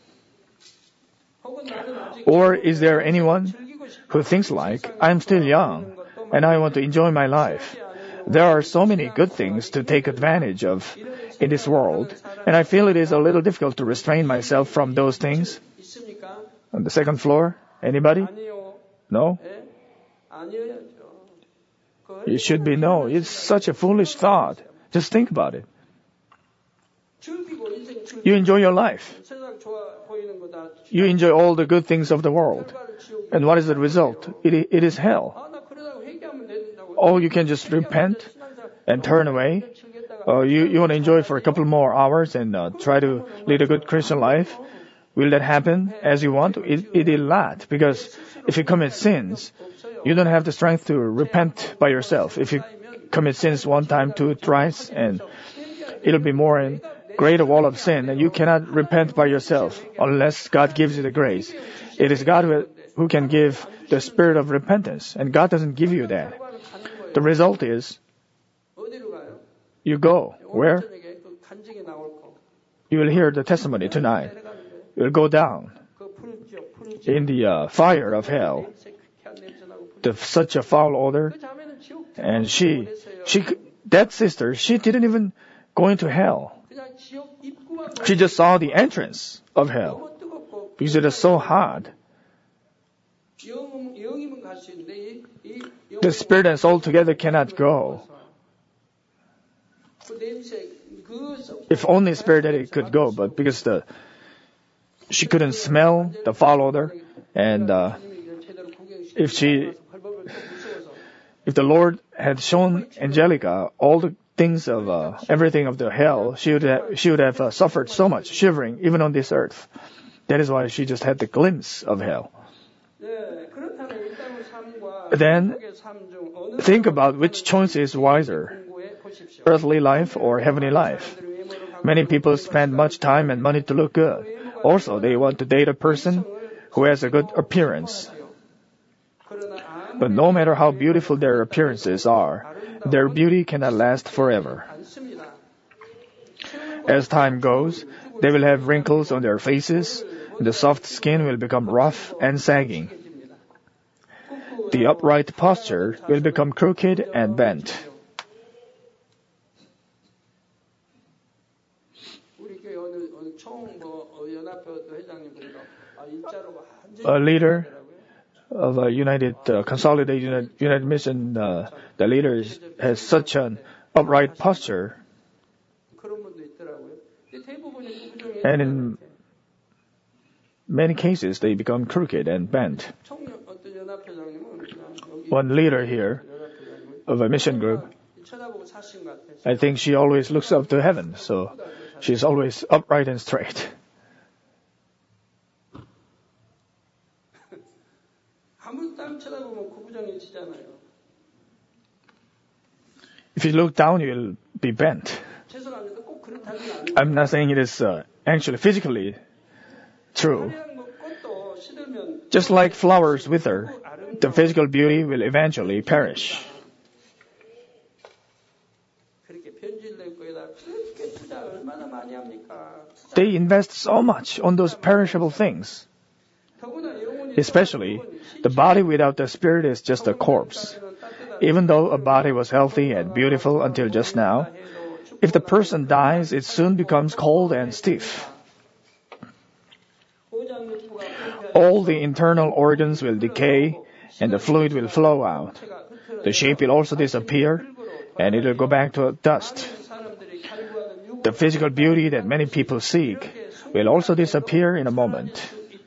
혹은 나는 아직 Or is there anyone 즐기고 싶어 who thinks like, I'm still young and I want to enjoy my life? There are so many good things to take advantage of in this world, and I feel it is a little difficult to restrain myself from those things. 있습니까? On the second floor, anybody? 아니요. No? 예? 아니어야죠. 그 It should be no. It's such a foolish thought. Just think about it. 즐기고 인생 즐기고 You enjoy your life. 세상 좋아 보이는 거다. You enjoy all the good things of the world. 결과를 지옥이. And what is the result? It, i- it is hell. 아, 나 그러다가 회개하면 된다고. Or you can just repent and turn away. 즐겼다가 Or you, you want to enjoy for a couple more hours and uh, try to lead a good Christian life Will that happen as you want? It, it will not, because if you commit sins, you don't have the strength to repent by yourself. If you commit sins one time, two, thrice, and it'll be more and greater wall of sin, and you cannot repent by yourself unless God gives you the grace. It is God who, who can give the spirit of repentance, and God doesn't give you that. The result is you go where? You will hear the testimony tonight. You will go down in the uh, fire of hell. The, such a foul odor. And she, she, that sister, she didn't even go into hell. She just saw the entrance of hell because it is so hot. The spirit and soul together cannot go. If only spirit that it could go, but because the she couldn't smell the foul odor, and uh, if she, if the Lord had shown Angelica all the things of uh, everything of the hell, she would have, she would have uh, suffered so much, shivering even on this earth. That is why she just had the glimpse of hell. Then think about which choice is wiser, earthly life or heavenly life. Many people spend much time and money to look good. Also, they want to date a person who has a good appearance. But no matter how beautiful their appearances are, their beauty cannot last forever. As time goes, they will have wrinkles on their faces, and the soft skin will become rough and sagging. The upright posture will become crooked and bent. A leader of a United uh, Consolidated United, United Mission, uh, the leader is, has such an upright posture, and in many cases they become crooked and bent. One leader here of a mission group, I think she always looks up to heaven, so she's always upright and straight. If you look down, you'll be bent. I'm not saying it is uh, actually physically true. Just like flowers wither, the physical beauty will eventually perish. They invest so much on those perishable things. Especially, the body without the spirit is just a corpse. Even though a body was healthy and beautiful until just now, if the person dies, it soon becomes cold and stiff. All the internal organs will decay, and the fluid will flow out. The shape will also disappear, and it will go back to dust. The physical beauty that many people seek will also disappear in a moment.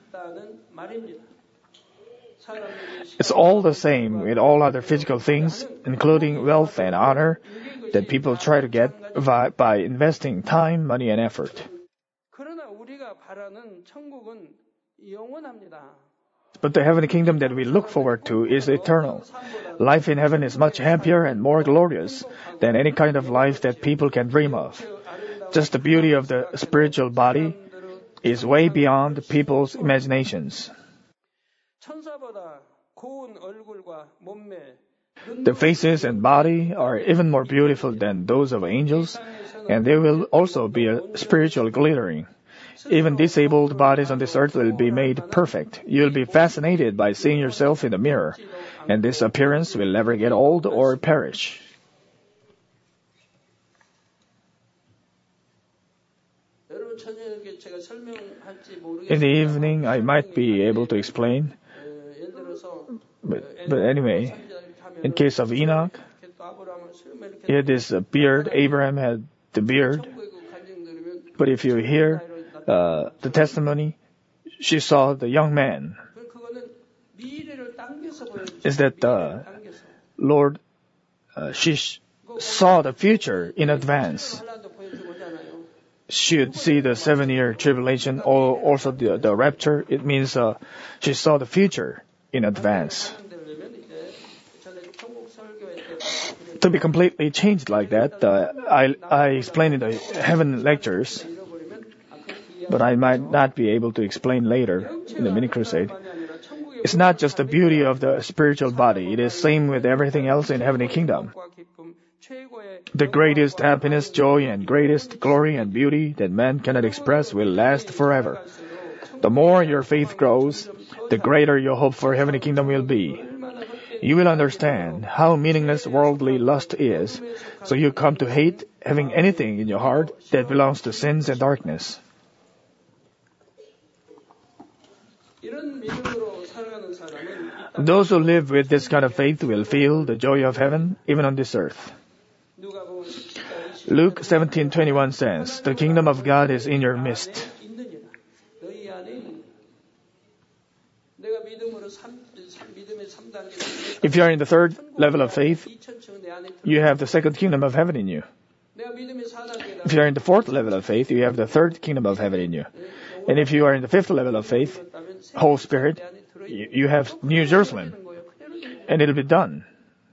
It's all the same with all other physical things, including wealth and honor, that people try to get by, by investing time, money, and effort. But the heavenly kingdom that we look forward to is eternal. Life in heaven is much happier and more glorious than any kind of life that people can dream of. Just the beauty of the spiritual body is way beyond people's imaginations. The faces and body are even more beautiful than those of angels, and there will also be a spiritual glittering. Even disabled bodies on this earth will be made perfect. You'll be fascinated by seeing yourself in the mirror, and this appearance will never get old or perish. In the evening, I might be able to explain. But, but anyway, in case of Enoch, he had this uh, beard. Abraham had the beard. But if you hear uh, the testimony, she saw the young man. Is that uh, Lord, uh, she sh- saw the future in advance. should see the seven-year tribulation or also the, the rapture. It means uh, she saw the future in advance. To be completely changed like that, uh, I, I explained in the heaven lectures, but I might not be able to explain later in the mini crusade. It's not just the beauty of the spiritual body. It is same with everything else in heavenly kingdom. The greatest happiness, joy, and greatest glory and beauty that man cannot express will last forever. The more your faith grows, the greater your hope for heavenly kingdom will be. You will understand how meaningless worldly lust is, so you come to hate having anything in your heart that belongs to sins and darkness. Those who live with this kind of faith will feel the joy of heaven even on this earth. Luke seventeen twenty-one says, "The kingdom of God is in your midst." If you are in the third level of faith, you have the second kingdom of heaven in you. If you are in the fourth level of faith, you have the third kingdom of heaven in you. And if you are in the fifth level of faith, Holy Spirit, you have New Jerusalem. And it'll be done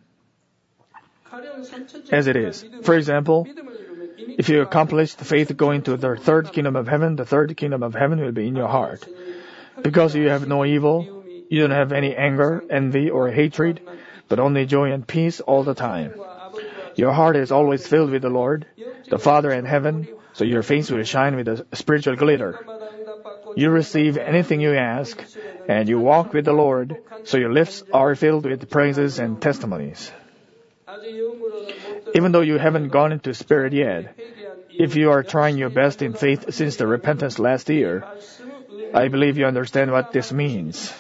as it is. For example, if you accomplish the faith going to the third kingdom of heaven, the third kingdom of heaven will be in your heart. Because you have no evil, you don't have any anger, envy, or hatred, but only joy and peace all the time. Your heart is always filled with the Lord, the Father in heaven, so your face will shine with a spiritual glitter. You receive anything you ask, and you walk with the Lord, so your lips are filled with praises and testimonies. Even though you haven't gone into spirit yet, if you are trying your best in faith since the repentance last year, I believe you understand what this means.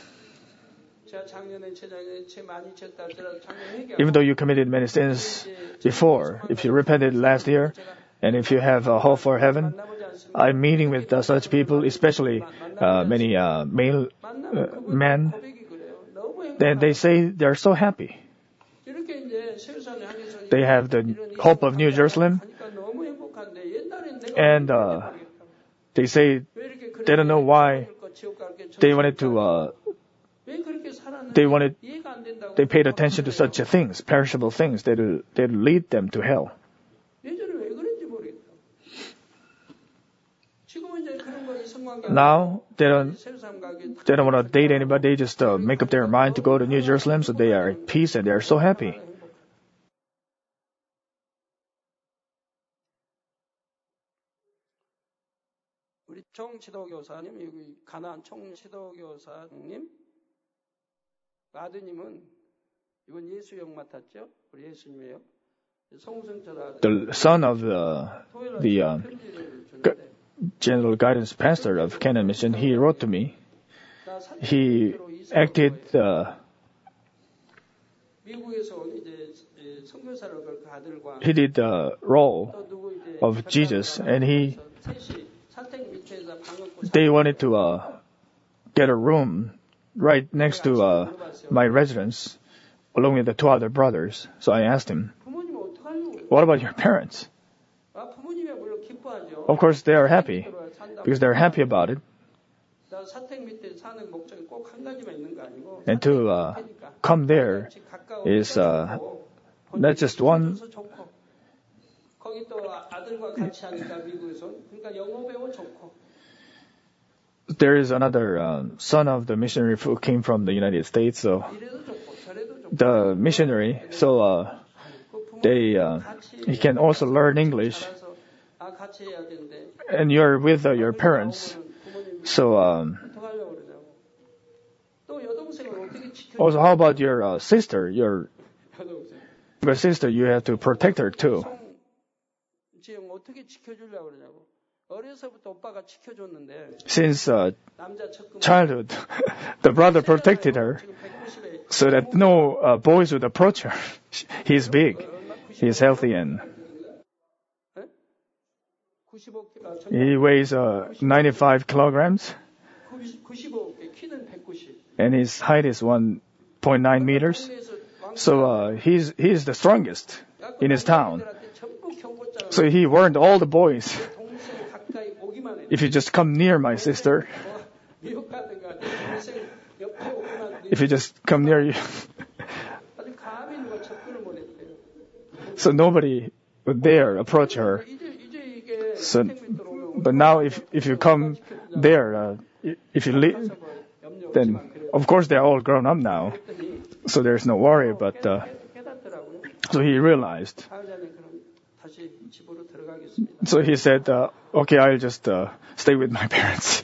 Even though you committed many sins before, if you repented last year, and if you have a hope for heaven, I'm meeting with uh, such people, especially uh, many uh, male uh, men, then they say they're so happy. They have the hope of New Jerusalem, and uh, they say they don't know why they wanted to. Uh, they wanted. They paid attention to such things, perishable things that will, that will lead them to hell. Now they don't. They don't want to date anybody. They just uh, make up their mind to go to New Jerusalem, so they are at peace and they are so happy. 총지도교사님, 가나안 총지도교사님, 아드님은 이번 예수형 맡았죠? 우리 예수님이에요. The son of the the uh, general guidance pastor of Canaan Mission, he wrote to me. He acted. Uh, he did the role of Jesus, and he. They wanted to uh, get a room right next to uh, my residence, along with the two other brothers. So I asked him, "What about your parents?" Of course, they are happy because they're happy about it. And to uh, come there is uh, not just one. There is another uh, son of the missionary who came from the United States. So the missionary, so uh, they uh, he can also learn English. And you're with uh, your parents, so um, also how about your uh, sister? Your your sister, you have to protect her too. Since uh, childhood, the brother protected her so that no uh, boys would approach her. He's big, he's healthy, and he weighs uh, ninety-five kilograms, and his height is one point nine meters. So uh, he's he's the strongest in his town. So he warned all the boys if you just come near my sister, if you just come near you, so nobody would dare approach her. So, but now if if you come there, uh, if you leave, then of course they're all grown up now, so there's no worry. But uh, so he realized. So he said, uh, "Okay, I'll just uh, stay with my parents."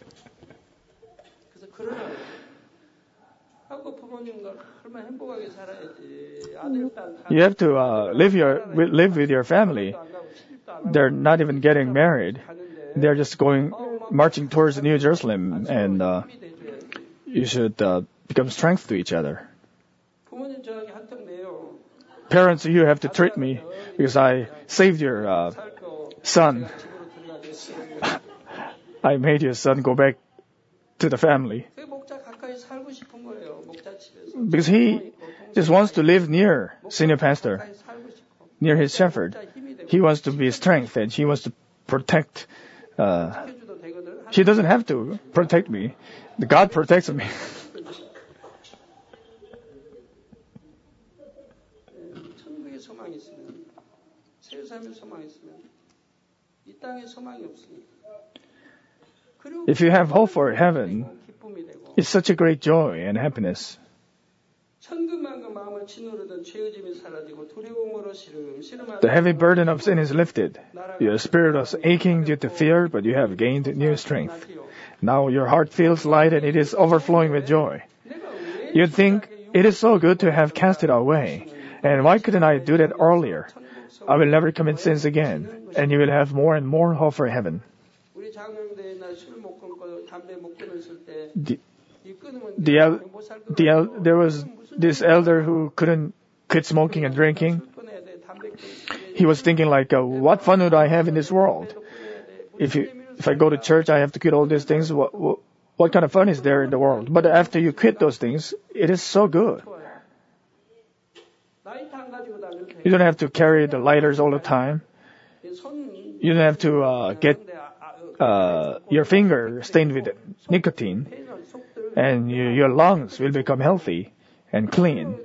You have to uh, live your live with your family. They're not even getting married. They're just going marching towards New Jerusalem, and uh, you should uh, become strength to each other. Parents, you have to treat me because I saved your uh, son. I made your son go back to the family. Because he just wants to live near senior pastor, near his shepherd. He wants to be strength and he wants to protect. Uh, he doesn't have to protect me. God protects me. If you have hope for heaven, it's such a great joy and happiness. The heavy burden of sin is lifted. Your spirit was aching due to fear, but you have gained new strength. Now your heart feels light and it is overflowing with joy. You think, it is so good to have cast it away. And why couldn't I do that earlier? I will never commit sins again. And you will have more and more hope for heaven. The, the, el- the el- there was this elder who couldn't quit smoking and drinking. He was thinking like, uh, what fun would I have in this world? If you, if I go to church, I have to quit all these things. What, what, what kind of fun is there in the world? But after you quit those things, it is so good. You don't have to carry the lighters all the time. You don't have to uh, get uh, your finger stained with nicotine. And you, your lungs will become healthy and clean.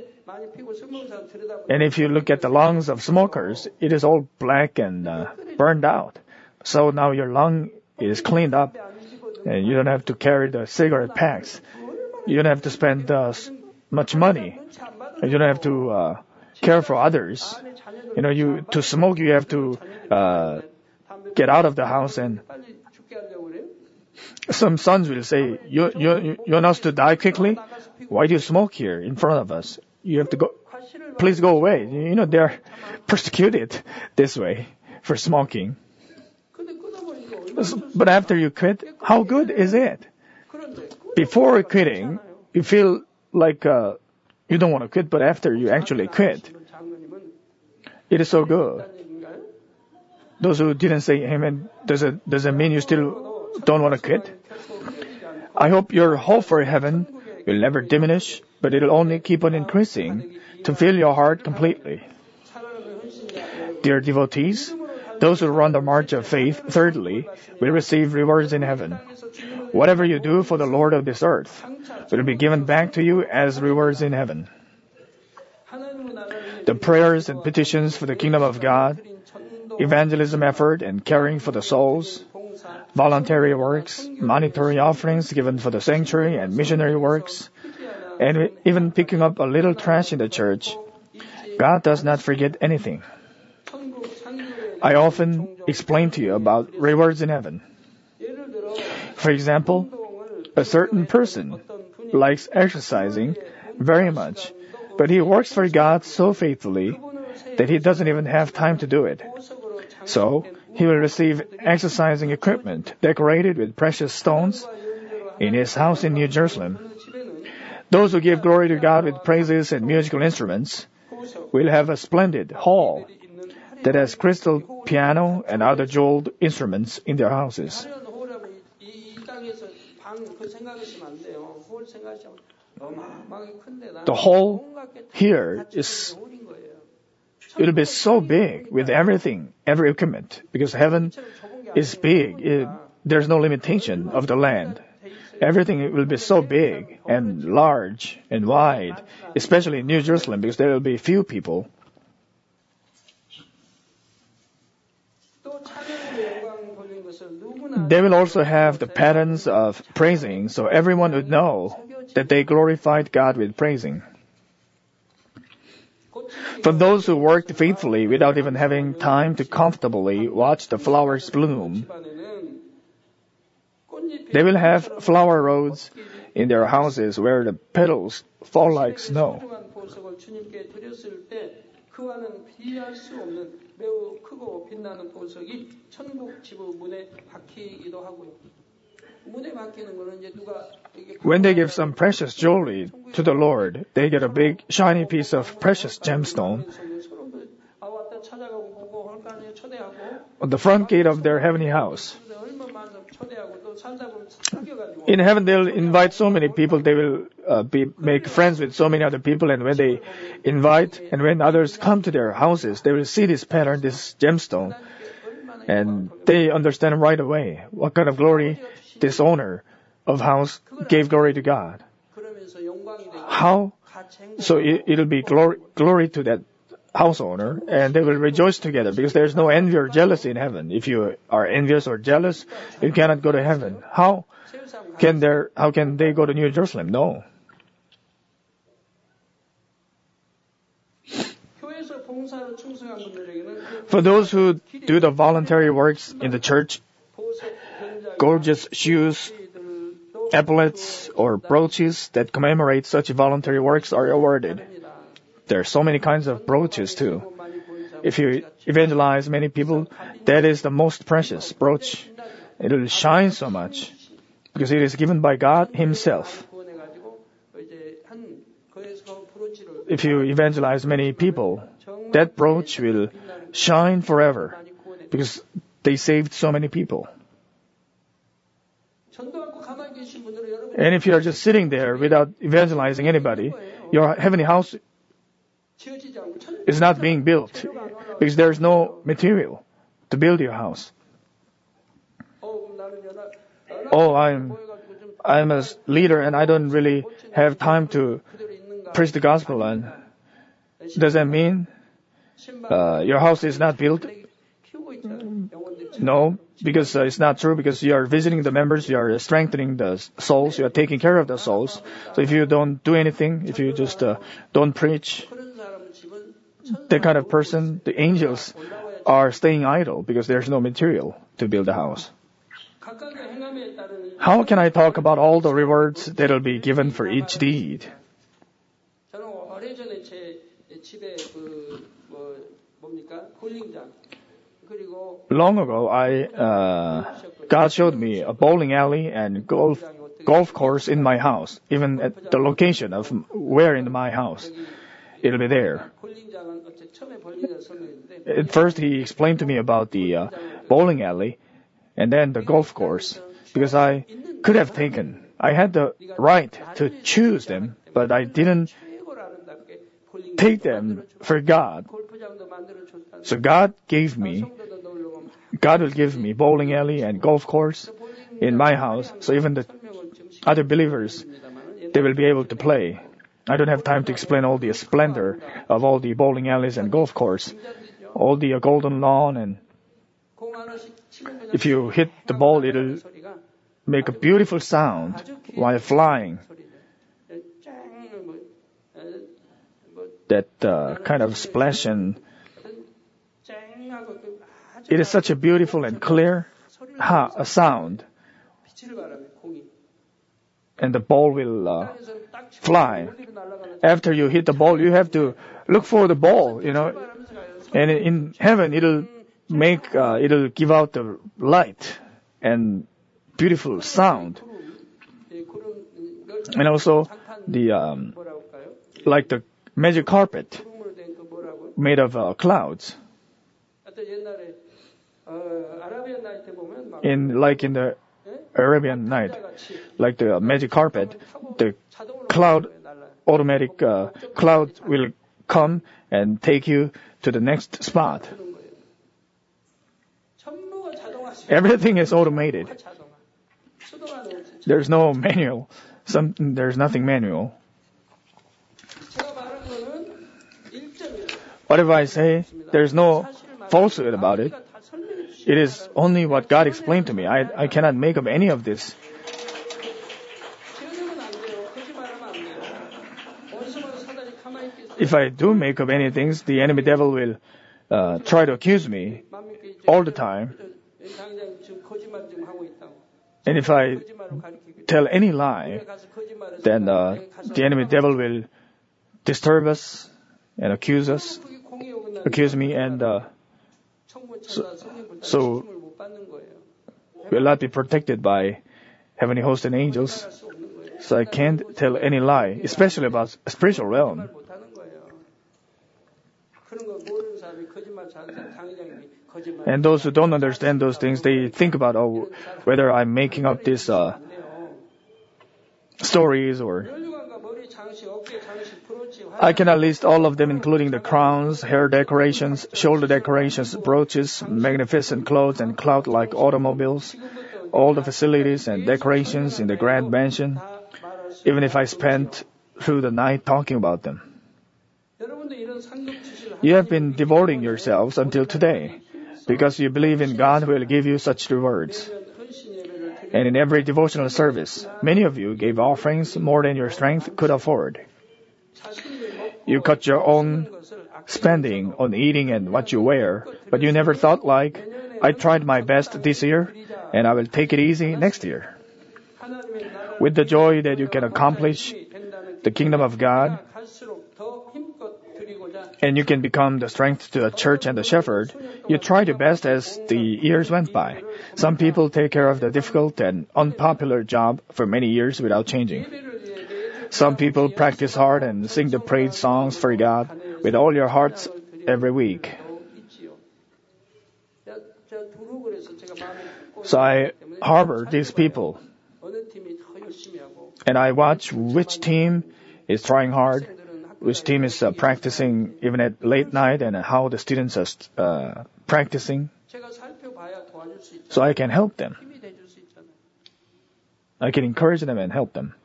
And if you look at the lungs of smokers, it is all black and uh, burned out. So now your lung is cleaned up, and you don't have to carry the cigarette packs. You don't have to spend uh, much money. You don't have to uh, care for others. You know, you to smoke, you have to uh, get out of the house. And some sons will say, you, you, you want us to die quickly? Why do you smoke here in front of us? You have to go, please go away. You know, they're persecuted this way for smoking. But after you quit, how good is it? Before quitting, you feel like uh, you don't want to quit, but after you actually quit, it is so good. Those who didn't say amen, does it, does it mean you still don't want to quit? I hope your hope for heaven will never diminish, but it will only keep on increasing to fill your heart completely. Dear devotees, those who run the march of faith, thirdly, will receive rewards in heaven. Whatever you do for the Lord of this earth will be given back to you as rewards in heaven. The prayers and petitions for the kingdom of God, evangelism effort and caring for the souls, voluntary works, monetary offerings given for the sanctuary and missionary works, and even picking up a little trash in the church, God does not forget anything. I often explain to you about rewards in heaven. For example, a certain person likes exercising very much, but he works for God so faithfully that he doesn't even have time to do it. So, he will receive exercising equipment decorated with precious stones in his house in New Jerusalem. Those who give glory to God with praises and musical instruments will have a splendid hall that has crystal piano and other jeweled instruments in their houses. The hall here is, it'll be so big with everything, every equipment, because heaven is big. It, there's no limitation of the land. Everything will be so big and large and wide, especially in New Jerusalem, because there will be few people. They will also have the patterns of praising, so everyone would know that they glorified God with praising. For those who worked faithfully without even having time to comfortably watch the flowers bloom, they will have flower roads in their houses where the petals fall like snow. When they give some precious jewelry to the Lord, they get a big shiny piece of precious gemstone on the front gate of their heavenly house. In heaven, they'll invite so many people. They will uh, be make friends with so many other people. And when they invite, and when others come to their houses, they will see this pattern, this gemstone, and they understand right away what kind of glory this owner of house gave glory to God. How? So it, it'll be glory, glory to that house owner, and they will rejoice together, because there's no envy or jealousy in heaven. If you are envious or jealous, you cannot go to heaven. How can there? How can they go to New Jerusalem? No. For those who do the voluntary works in the church, gorgeous shoes, epaulets, or brooches that commemorate such voluntary works are awarded. There are so many kinds of brooches too. If you evangelize many people, that is the most precious brooch. It will shine so much because it is given by God Himself. If you evangelize many people, that brooch will shine forever because they saved so many people. And if you are just sitting there without evangelizing anybody, your heavenly house is not being built because there is no material to build your house. Oh, I'm I'm a leader and I don't really have time to preach the gospel. And does that mean uh, your house is not built? No, because uh, it's not true, because you are visiting the members, you are strengthening the souls, you are taking care of the souls. So if you don't do anything, if you just uh, don't preach, that kind of person, the angels are staying idle because there's no material to build a house. How can I talk about all the rewards that will be given for each deed? Long ago, I uh, God showed me a bowling alley and golf golf course in my house, even at the location of where in my house. It'll be there. At first, he explained to me about the uh, bowling alley and then the golf course, because I could have taken, I had the right to choose them, but I didn't take them for God. So God gave me, God will give me bowling alley and golf course in my house, so even the other believers, they will be able to play. I don't have time to explain all the splendor of all the bowling alleys and golf course, all the golden lawn, and if you hit the ball, it'll make a beautiful sound while flying. That uh, kind of splash, and it is such a beautiful and clear ha- a sound. And the ball will uh, fly. After you hit the ball, you have to look for the ball, you know. And in heaven, it'll make, uh, it'll give out the light and beautiful sound. And also the, um, like the magic carpet made of uh, clouds. In, like in the Arabian night, like the magic carpet, the cloud, automatic uh, cloud will come and take you to the next spot. Everything is automated. 자동화. 수동화는 없지. There's no manual. Some, there's nothing manual. 제가 말한 거는 일점이에요. Whatever I say, there's no falsehood about it. 다 설명해 주시고 It is only what God explained to me. I, I cannot make up any of this. 지어내면 안 돼요. 거짓말하면 안 돼요. 원수마다 사단이 가만히 있겠어요. If I do make up any things, the enemy devil will uh, try to accuse me 만민께 이제 all the time. 당장 지금 거짓말 지금 하고 있다고. And if I 거짓말로 가르치고 tell any lie, 가서 거짓말을 then uh, the enemy devil will disturb us and accuse us, 그게 공의 어긋나는 accuse me, and uh, 청문 천사 성령불 so- 힘을 못 받는 거예요. will not be protected by heavenly hosts and angels. 할 수 없는 거예요. So I can't tell any lie, especially about a spiritual realm. 못 하는 거예요. 그런 거 모르는 사람이 거짓말 잘하는 사람 당회장님이 거짓말 And those who don't understand those things, they think about oh, whether I'm making up these uh, 안 돼요. stories or 혈류관과 머리 장식, 어깨 장식, 브로치, I cannot list all of them, including the crowns, hair decorations, shoulder decorations, brooches, magnificent clothes, and cloud-like automobiles, all the facilities and decorations in the grand mansion, even if I spent through the night talking about them. 여러분도 이런 상급 지시를 You have been devoting yourselves until today, because you believe in God who will give you such rewards. 하면 헌신 예배를 드리고 And in every devotional service, many of you gave offerings more than your strength could afford. 자신이 먹고 You cut your own 것을 아끼는 spending on eating and what you wear, but you never thought like, I tried my best this year, and I will take it easy next year. 하나님의 나라를 With the joy that you can accomplish 된다는 the kingdom of God, 갈수록 더 힘껏 드리고자 and you can become the strength to the church and the shepherd, you tried your best as the years went by. Some people take care of the difficult and unpopular job for many years without changing. 예배를 위해 매주 Some people practice hard and sing the praise songs for God with all your hearts every week. 있지요. 자, 저 두루 그래서 제가 마음에 꼭 So I 때문에 harbor these people, 어느 팀이 더 열심히 하고 and I watch which team is trying hard, which team is uh, practicing even at late night, and how the students are uh, practicing, 제가 살펴봐야 도와줄 수 있죠. so I can help them. 힘이 돼줄 수 있잖아요. I can encourage them and help them.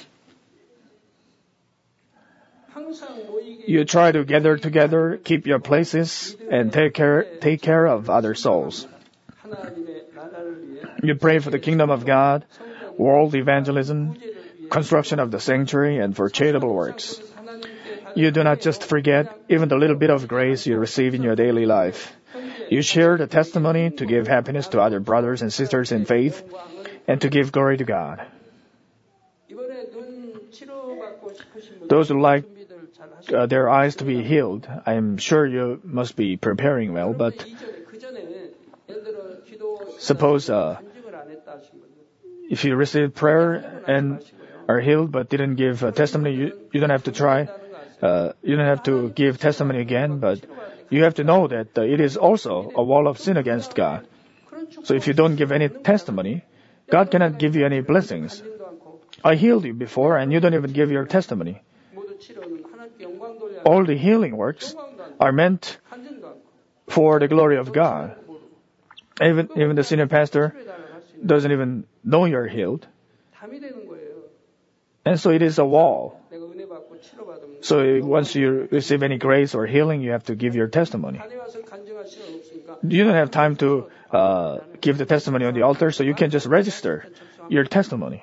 항상 모이게 You try to gather together, keep your places, and take care take care of other souls. 하나님의 나라를 위해 You pray for the kingdom of God, world evangelism, construction of the sanctuary, and for charitable works. 하나님께 You do not just forget even the little bit of grace you receive in your daily life. You share the testimony to give happiness to other brothers and sisters in faith and to give glory to God. 이번에 눈 치료받고 싶으신 분들 Those who like 준비들 잘 하시고 uh, their eyes to be healed, I am sure you must be preparing well, but 이전에 그 전에 예를 들어 기도 suppose uh, 간증을 안 했다 하신 분들 if you receive prayer and are healed but didn't give a testimony, you, you don't have to try. Uh, you don't have to give testimony again, but you have to know that uh, it is also a wall of sin against God. So if you don't give any testimony, God cannot give you any blessings. 간증도 않고 I healed you before and you don't even give your testimony. 모두 치료는 하나님께 영광 돌려 All the healing works 영광도 않고 are meant 간증도 않고 for the glory of God. Even, even the senior pastor 치료해달라고 할 수 있는 doesn't even know you're healed. 담이 되는 거예요. And so it is a wall. 내가 은혜 받고 치료받으면 So once you receive any grace or healing, you have to give your testimony. 단에 와서 간증할 시간 없으니까 You don't have time to uh, give the testimony on the altar, so you can just register your testimony.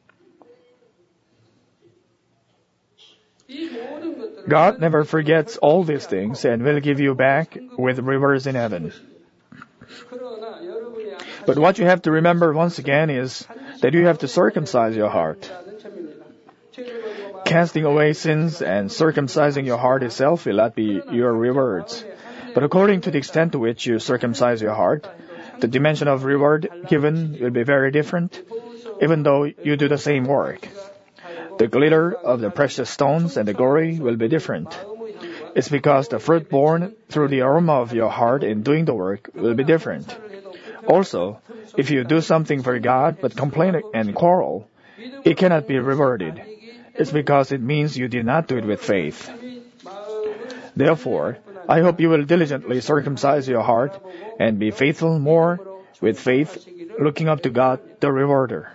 이 모든 것들을 God never forgets all these things and will give you back with rewards in heaven. 그러나 여러분이 But what you have to remember once again is that you have to circumcise your heart. 하는 점입니다. 죄를 버리고 Casting away sins and circumcising your heart itself will not be your rewards. But according to the extent to which you circumcise your heart, the dimension of reward given will be very different, even though you do the same work. The glitter of the precious stones and the glory will be different. It's because the fruit born through the aroma of your heart in doing the work will be different. Also, if you do something for God but complain and quarrel, it cannot be rewarded. It's because it means you did not do it with faith. Therefore, I hope you will diligently circumcise your heart and be faithful more with faith, looking up to God, the rewarder.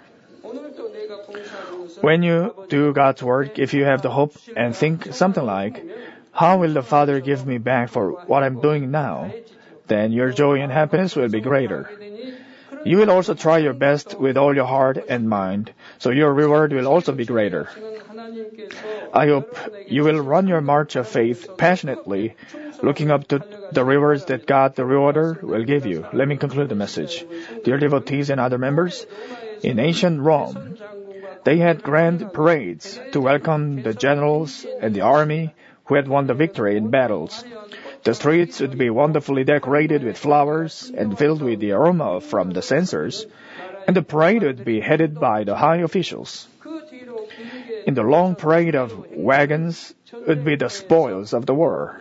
When you do God's work, if you have the hope and think something like, how will the Father give me back for what I'm doing now? Then your joy and happiness will be greater. You will also try your best with all your heart and mind, so your reward will also be greater. I hope you will run your march of faith passionately, looking up to the rewards that God, the rewarder, will give you. Let me conclude the message. Dear devotees and other members, in ancient Rome, they had grand parades to welcome the generals and the army who had won the victory in battles. The streets would be wonderfully decorated with flowers and filled with the aroma from the censers, and the parade would be headed by the high officials. In the long parade of wagons would be the spoils of the war.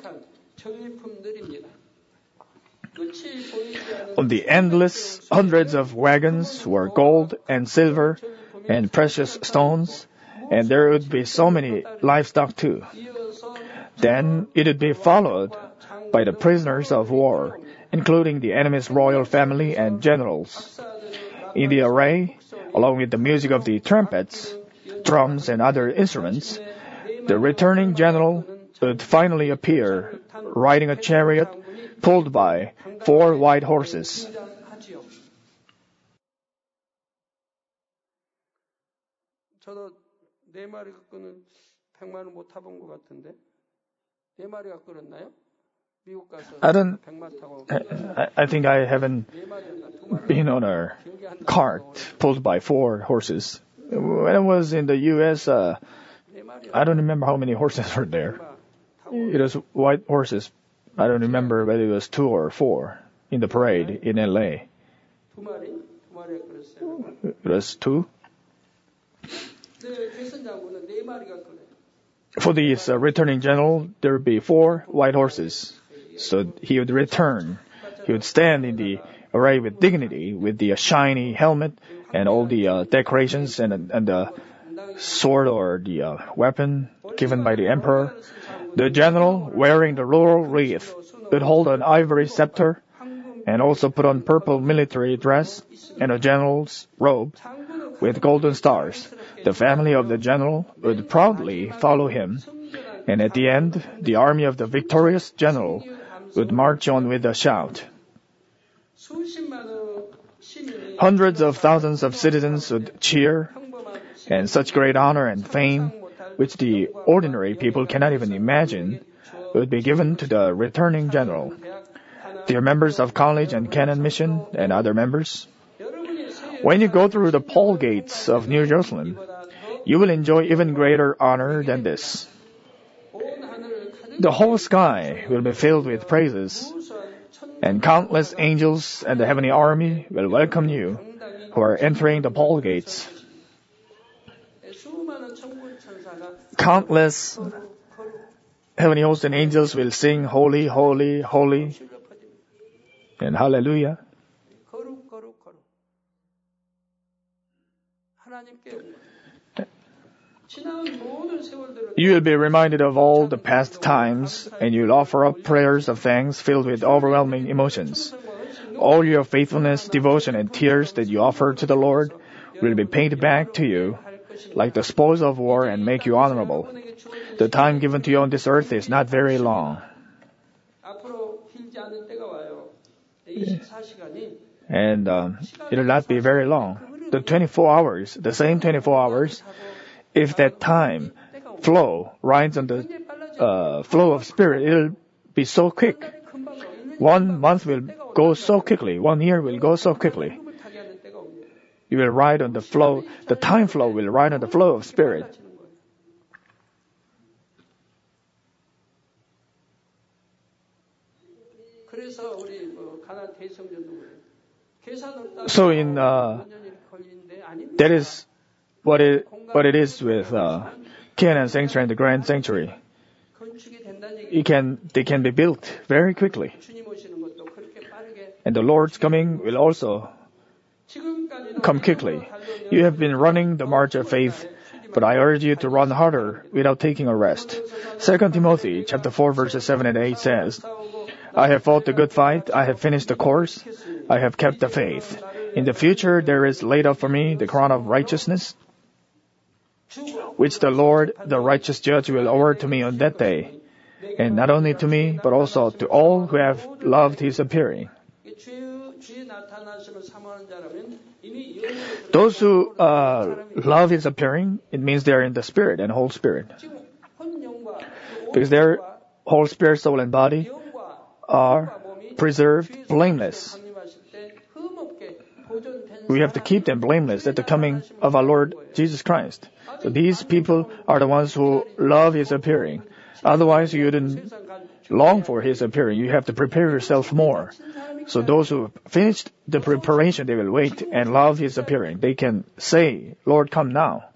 On the endless hundreds of wagons were gold and silver and precious stones, and there would be so many livestock too. Then it would be followed by the prisoners of war, including the enemy's royal family and generals. In the array, along with the music of the trumpets, drums, and other instruments, the returning general would finally appear, riding a chariot pulled by four white horses. 저도 네 마리 갖고는 백마는 못 타본 것 같은데 네 마리 갖고 그랬나요? 미국 가서 I don't. 백마 타고 I, I think I haven't been on a cart pulled by four horses. When I was in the U S, uh, I don't remember how many horses were there. It was white horses. I don't remember whether it was two or four in the parade in L A. 두 마리 두 마리 그랬어요. It was two. 네, 대선 장군은 네 마리가 그래. For the uh, returning general, there would be four white horses. So he would return. He would stand in the array with dignity, with the uh, shiny helmet and all the uh, decorations and, and the sword or the uh, weapon given by the emperor. The general, wearing the laurel wreath, would hold an ivory scepter and also put on purple military dress and a general's robe with golden stars. The family of the general would proudly follow him, and at the end, the army of the victorious general would march on with a shout. Hundreds of thousands of citizens would cheer, and such great honor and fame, which the ordinary people cannot even imagine, would be given to the returning general. Dear members of college and canon mission and other members, when you go through the toll gates of New Jerusalem, you will enjoy even greater honor than this. The whole sky will be filled with praises, and countless angels and the heavenly army will welcome you who are entering the toll gates. Countless heavenly hosts and angels will sing holy, holy, holy, and hallelujah. You will be reminded of all the past times, and you'll offer up prayers of thanks filled with overwhelming emotions. All your faithfulness, devotion, and tears that you offer to the Lord will be paid back to you like the spoils of war and make you honorable. The time given to you on this earth is not very long. And um, it will not be very long. The twenty-four hours, the same twenty-four hours, if that time flow rides on the uh, flow of spirit, it'll be so quick. One month will go so quickly. One year will go so quickly. You will ride on the flow. The time flow will ride on the flow of spirit. So in uh, that is what it what it is with uh, Canaan Sanctuary and the Grand Sanctuary. It can they can be built very quickly, and the Lord's coming will also come quickly. You have been running the march of faith, but I urge you to run harder without taking a rest. Second Timothy chapter four verses seven and eight says, I have fought the good fight, I have finished the course, I have kept the faith. In the future there is laid up for me the crown of righteousness, which the Lord, the righteous judge, will award to me on that day. And not only to me, but also to all who have loved his appearing. Those who uh, love his appearing, it means they are in the Spirit and whole Spirit. Because their whole spirit, soul, and body are preserved blameless. We have to keep them blameless at the coming of our Lord Jesus Christ. So these people are the ones who love his appearing. Otherwise, you wouldn't long for his appearing. You have to prepare yourself more. So those who finished the preparation, they will wait and love his appearing. They can say, Lord, come now.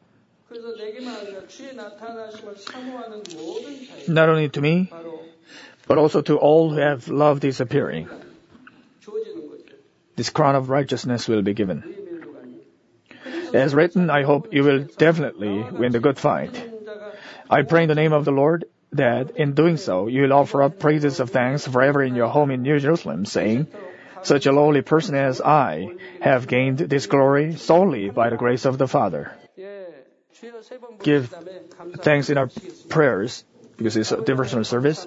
Not only to me, but also to all who have loved his appearing. This crown of righteousness will be given. As written, I hope you will definitely win the good fight. I pray in the name of the Lord that in doing so, you will offer up praises of thanks forever in your home in New Jerusalem, saying, such a lowly person as I have gained this glory solely by the grace of the Father. Give thanks in our prayers, because it's a devotional service.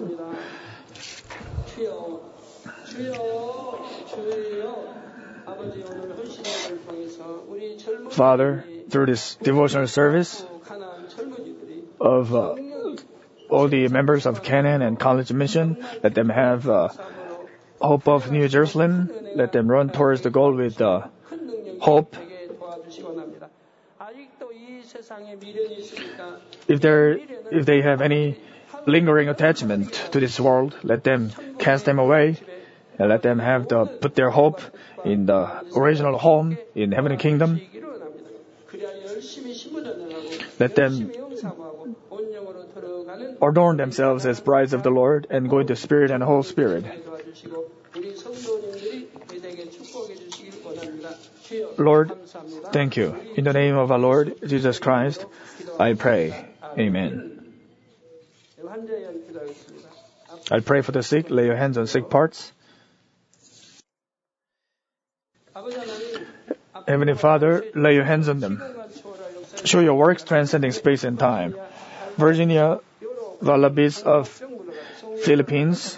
Father, through this devotional service of uh, all the members of Canaan and College Mission, let them have uh, hope of New Jerusalem. Let them run towards the goal with uh, hope. If they're, if they have any lingering attachment to this world, let them cast them away and let them have the, put their hope in the original home in heavenly kingdom. Let them adorn themselves as brides of the Lord and go into spirit and whole spirit. Lord, thank you. In the name of our Lord Jesus Christ, I pray. Amen. I pray for the sick. Lay your hands on sick parts. Heavenly Father, lay your hands on them. Show your works transcending space and time. Virginia Valabis of Philippines,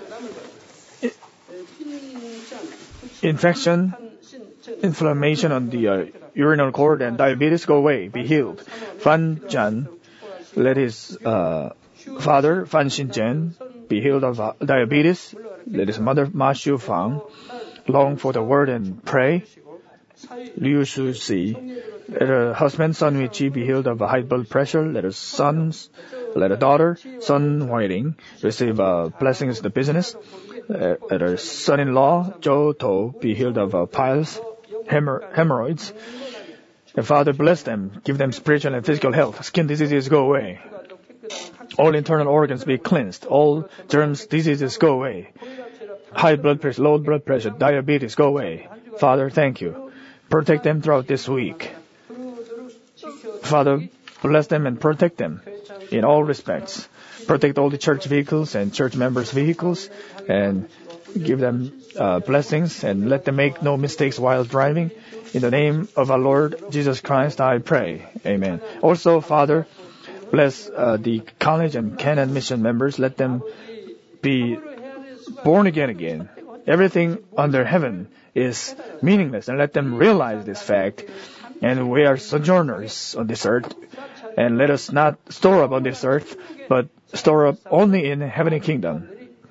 infection, inflammation on the uh, urinary cord and diabetes go away, be healed. Fan Jan, let his uh, father, Fan Xinjian, be healed of uh, diabetes. Let his mother, Ma Xiu Fang, long for the word and pray. Liu Shu Si, let her husband, Sun Wei-chi, be healed of high blood pressure. Let her sons, let her daughter, Sun Huiling, receive uh, blessings in the business. Uh, let her son-in-law, Zhou To, be healed of uh, piles, hemor- hemorrhoids. And Father, bless them, give them spiritual and physical health. Skin diseases go away. All internal organs be cleansed. All germs, diseases go away. High blood pressure, low blood pressure, diabetes go away. Father, thank you. Protect them throughout this week. Father, bless them and protect them in all respects. Protect all the church vehicles and church members' vehicles and give them uh, blessings and let them make no mistakes while driving. In the name of our Lord Jesus Christ, I pray. Amen. Also, Father, bless uh, the college and Canaan mission members. Let them be born again again. Everything under heaven is meaningless, and let them realize this fact. And we are sojourners on this earth, and let us not store up on this earth, but store up only in heavenly kingdom.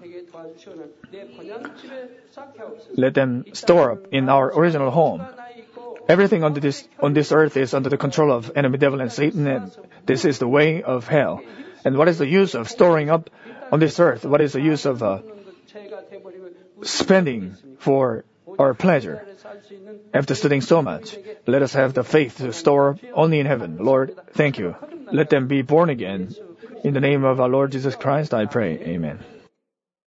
Let them store up in our original home. Everything on this on this earth is under the control of enemy devil and Satan, and this is the way of hell. And what is the use of storing up on this earth? What is the use of uh, spending for our pleasure? After studying so much, let us have the faith to store up only in heaven. Lord, thank you. Let them be born again. In the name of our Lord Jesus Christ, I pray. Amen.